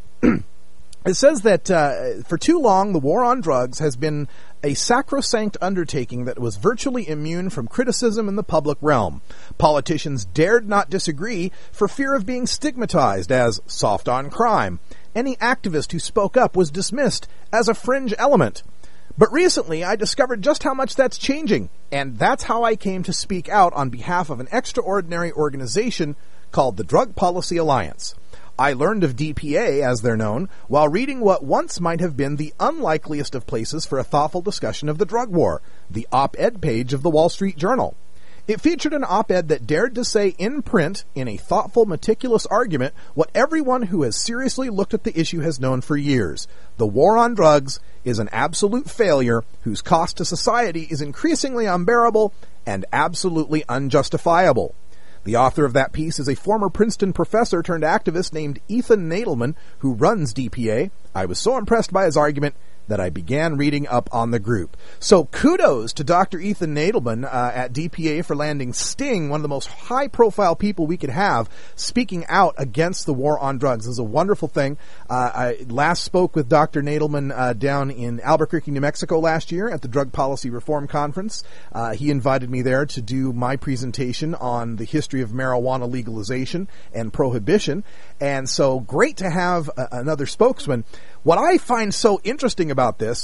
It says that uh, for too long, the war on drugs has been a sacrosanct undertaking that was virtually immune from criticism in the public realm. Politicians dared not disagree for fear of being stigmatized as soft on crime. Any activist who spoke up was dismissed as a fringe element. But recently, I discovered just how much that's changing, and that's how I came to speak out on behalf of an extraordinary organization called the Drug Policy Alliance. I learned of D P A, as they're known, while reading what once might have been the unlikeliest of places for a thoughtful discussion of the drug war, the op-ed page of the Wall Street Journal. It featured an op-ed that dared to say in print, in a thoughtful, meticulous argument, what everyone who has seriously looked at the issue has known for years. The war on drugs is an absolute failure whose cost to society is increasingly unbearable and absolutely unjustifiable. The author of that piece is a former Princeton professor turned activist named Ethan Nadelman, who runs D P A. I was so impressed by his argument that I began reading up on the group. So kudos to Doctor Ethan Nadelman uh, at D P A for landing Sting, one of the most high-profile people we could have, speaking out against the war on drugs. This is a wonderful thing. Uh, I last spoke with Doctor Nadelman uh, down in Albuquerque, New Mexico last year at the Drug Policy Reform Conference. Uh, he invited me there to do my presentation on the history of marijuana legalization and prohibition. And so great to have a- another spokesman. What I find so interesting about this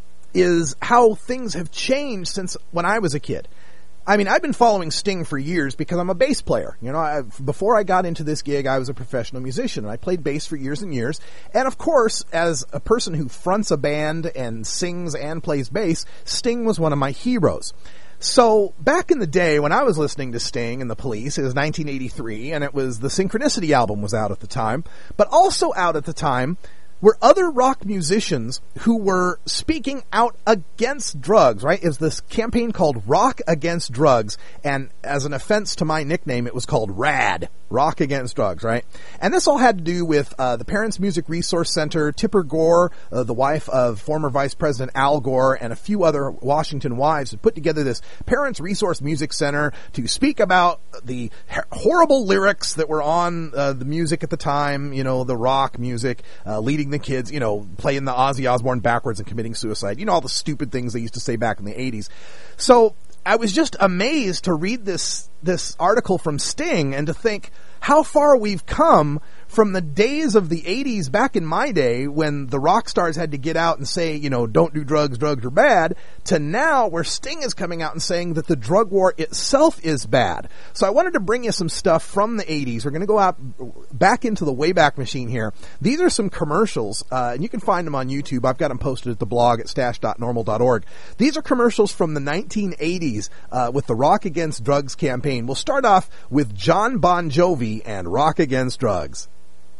is how things have changed since when I was a kid. I mean, I've been following Sting for years because I'm a bass player. You know, I, before I got into this gig, I was a professional musician, and I played bass for years and years. And of course, as a person who fronts a band and sings and plays bass, Sting was one of my heroes. So, back in the day when I was listening to Sting and the Police, it was nineteen eighty-three, and it was the Synchronicity album was out at the time, but also out at the time were other rock musicians who were speaking out against drugs, right? It was this campaign called Rock Against Drugs, and as an offense to my nickname, it was called RAD, Rock Against Drugs, right? And this all had to do with uh, the Parents Music Resource Center, Tipper Gore, uh, the wife of former Vice President Al Gore, and a few other Washington wives had put together this Parents Resource Music Center to speak about the horrible lyrics that were on uh, the music at the time, you know, the rock music, uh, leading the kids, you know, playing the Ozzy Osbourne backwards and committing suicide. You know, all the stupid things they used to say back in the eighties. So I was just amazed to read this this article from Sting and to think how far we've come from the days of the eighties back in my day when the rock stars had to get out and say, you know, don't do drugs, drugs are bad, to now where Sting is coming out and saying that the drug war itself is bad. So I wanted to bring you some stuff from the eighties. We're going to go out back into the Wayback Machine here. These are some commercials, uh, and you can find them on YouTube. I've got them posted at the blog at stash dot normal dot org. These are commercials from the nineteen eighties uh, with the Rock Against Drugs campaign. We'll start off with John Bon Jovi and Rock Against Drugs.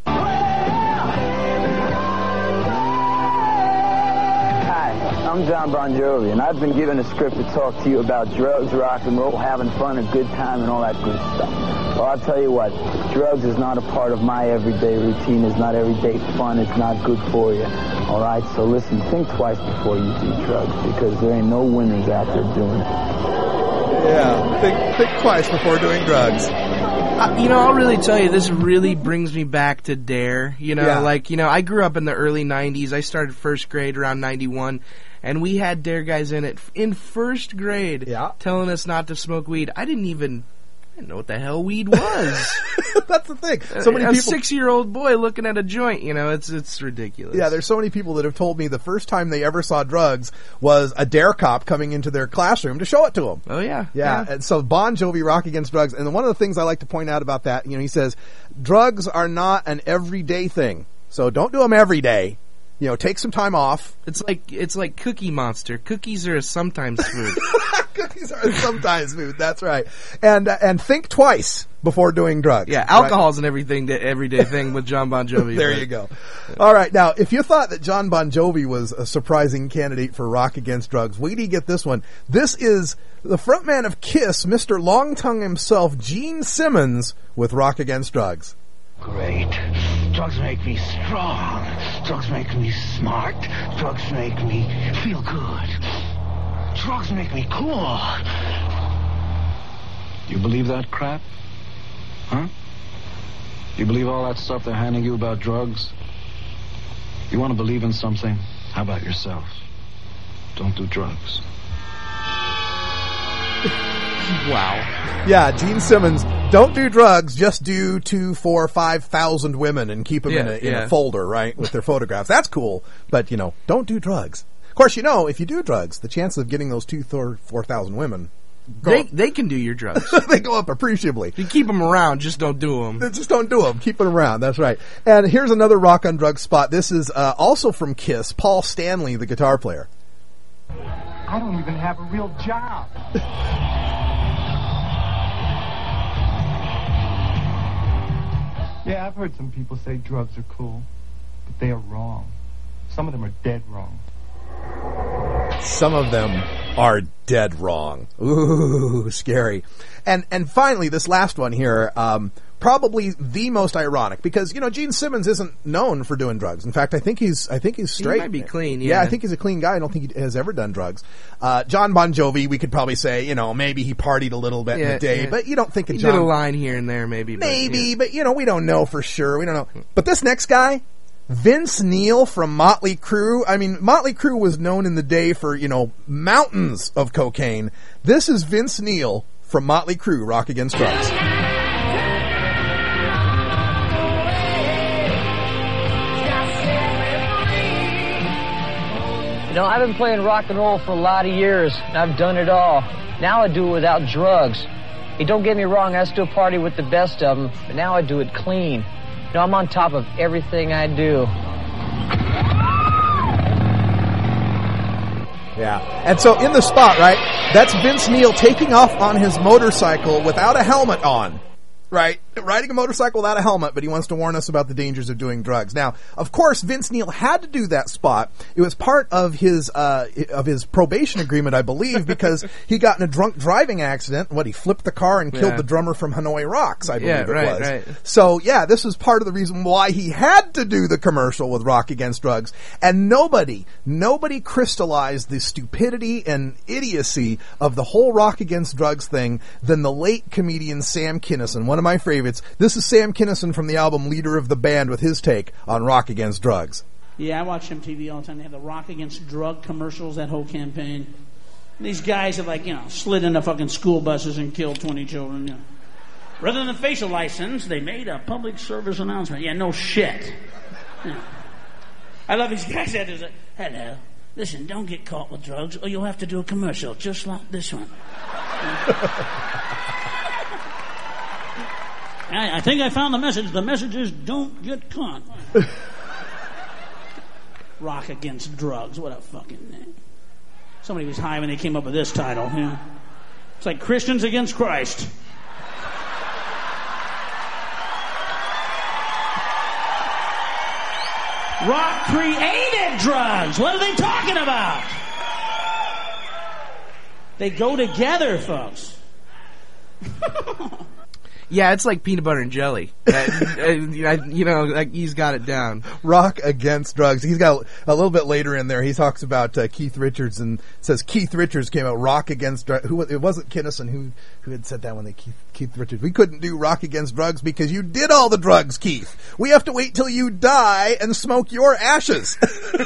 Hi, I'm John Bon Jovi, and I've been given a script to talk to you about drugs, rock and roll, having fun, a good time, and all that good stuff. Well, I'll tell you what, drugs is not a part of my everyday routine. It's not everyday fun. It's not good for you. All right, so listen, think twice before you do drugs, because there ain't no winners out there doing it. Yeah, think, think twice before doing drugs. Uh, you know, I'll really tell you, this really brings me back to Dare. You know, Yeah. like, you know, I grew up in the early nineties. I started first grade around ninety-one, and we had Dare guys in it in first grade Yeah. telling us not to smoke weed. I didn't even I didn't know what the hell weed was. That's the thing. So many a people. six-year-old boy looking at a joint, you know, it's it's ridiculous. Yeah, there's so many people that have told me the first time they ever saw drugs was a Dare cop coming into their classroom to show it to them. Oh, yeah. Yeah, and so Bon Jovi, Rock Against Drugs, and one of the things I like to point out about that, you know, he says, drugs are not an everyday thing, so don't do them every day. You know, take some time off. It's like it's like Cookie Monster. Cookies are a sometimes food. Cookies are sometimes food. That's right. And uh, and think twice before doing drugs. Yeah, alcohol's right? an everything everyday thing with John Bon Jovi. There but. you go. All right, now if you thought that John Bon Jovi was a surprising candidate for Rock Against Drugs, wait till you get this one. This is the frontman of Kiss, Mister Long Tongue himself, Gene Simmons, with Rock Against Drugs. Great. Drugs make me strong. Drugs make me smart. Drugs make me feel good. Drugs make me cool. You believe that crap? Huh? You believe all that stuff they're handing you about drugs? You want to believe in something? How about yourself? Don't do drugs. Wow. Yeah, Gene Simmons, don't do drugs, just do two, four, five thousand women and keep them yeah, in, a, in yeah. a folder, right, with their photographs. That's cool, but, you know, don't do drugs. Of course, you know, if you do drugs, the chances of getting those two, four thousand women... They they can do your drugs. They go up appreciably. You keep them around, just don't do them. Just don't do them. Keep them around. That's right. And here's another Rock on Drugs spot. This is uh, also from Kiss, Paul Stanley, the guitar player. I don't even have a real job. Yeah, I've heard some people say drugs are cool, but they are wrong. Some of them are dead wrong. Some of them are dead wrong. Ooh, scary. And and finally, this last one here, um, probably the most ironic, because, you know, Gene Simmons isn't known for doing drugs. In fact, I think he's I think he's straight. He might be clean, yeah. Yeah, I think he's a clean guy. I don't think he has ever done drugs. Uh, John Bon Jovi, we could probably say, you know, maybe he partied a little bit yeah, in the day, yeah. but you don't think of he John... did a line here and there, maybe. Maybe, but, yeah. but, you know, we don't know for sure. We don't know. But this next guy... Vince Neil from Motley Crue. I mean, Motley Crue was known in the day for, you know, mountains of cocaine. This is Vince Neil from Motley Crue, Rock Against Drugs. You know, I've been playing rock and roll for a lot of years, and I've done it all. Now I do it without drugs. Hey, don't get me wrong, I still party with the best of them, but now I do it clean. You know, I'm on top of everything I do. Yeah. And so in the spot, right, that's Vince Neil taking off on his motorcycle without a helmet on. Right? Riding a motorcycle without a helmet, but he wants to warn us about the dangers of doing drugs. Now, of course, Vince Neil had to do that spot. It was part of his uh of his probation agreement, I believe, because he got in a drunk driving accident. What, he flipped the car and killed yeah. the drummer from Hanoi Rocks, I believe yeah, it right, was. Right. So, yeah, this was part of the reason why he had to do the commercial with Rock Against Drugs. And nobody, nobody crystallized the stupidity and idiocy of the whole Rock Against Drugs thing than the late comedian Sam Kinison, one of my favorites. This is Sam Kinison from the album Leader of the Band with his take on Rock Against Drugs. Yeah, I watch M T V all the time. They have the Rock Against Drug commercials, that whole campaign. These guys have, like, you know, slid into fucking school buses and killed twenty children. You know. Rather than a facial license, they made a public service announcement. Yeah, no shit. Yeah. I love these guys that is, hello, listen, don't get caught with drugs or you'll have to do a commercial just like this one. I, I think I found the message. The message is don't get caught. Rock Against Drugs. What a fucking name. Somebody was high when they came up with this title. Yeah. It's like Christians Against Christ. Rock created drugs. What are they talking about? They go together, folks. Yeah, it's like peanut butter and jelly. uh, you know, like he's got it down. Rock Against Drugs. He's got a little bit later in there. He talks about uh, Keith Richards and says Keith Richards came out. Rock Against Drugs. Who it wasn't Kinison who who had said that when they Keith, Keith Richards. We couldn't do Rock Against Drugs because you did all the drugs, Keith. We have to wait till you die and smoke your ashes.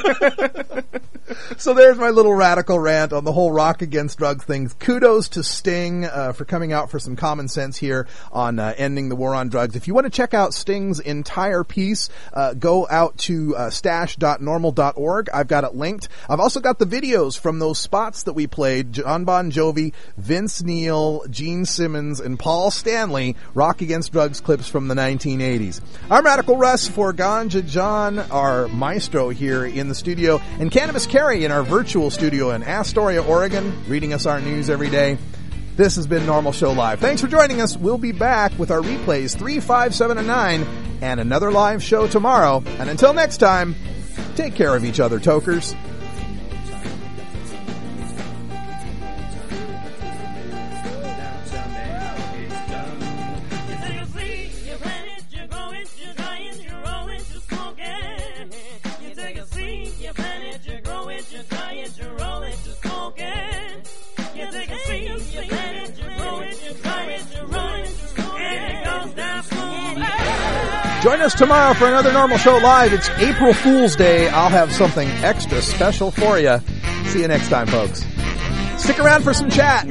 So there's my little radical rant on the whole Rock Against Drugs thing. Kudos to Sting uh, for coming out for some common sense here on on uh, ending the war on drugs. If you want to check out Sting's entire piece, uh, go out to uh, stash dot normal dot org. I've got it linked. I've also got the videos from those spots that we played. John Bon Jovi, Vince Neil, Gene Simmons, and Paul Stanley, Rock Against Drugs clips from the nineteen eighties. I'm Radical Russ for Ganja John, our maestro here in the studio, and Cannabis Carey in our virtual studio in Astoria, Oregon, reading us our news every day. This has been Normal Show Live. Thanks for joining us. We'll be back with our replays three, five, seven, and nine, and another live show tomorrow. And until next time, take care of each other, tokers. Join us tomorrow for another Normal Show Live. It's April Fool's Day. I'll have something extra special for you. See you next time, folks. Stick around for some chat.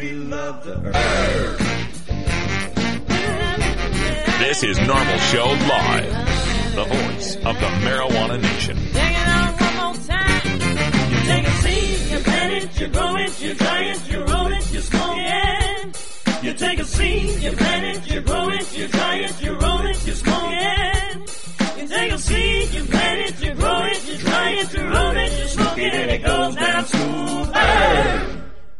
This is Normal Show Live, the voice of the Marijuana Nation. Take it out one more time. You take a seed, you plant it, you grow it, you dry it, you roll it, you smoke it. You take a seed, you plant it, you grow it, you dry it, you roll it, you smoke it. You take a seed, you plant it, you grow it, you dry it, you roll it, you smoke it, and it goes down smooth. Hey!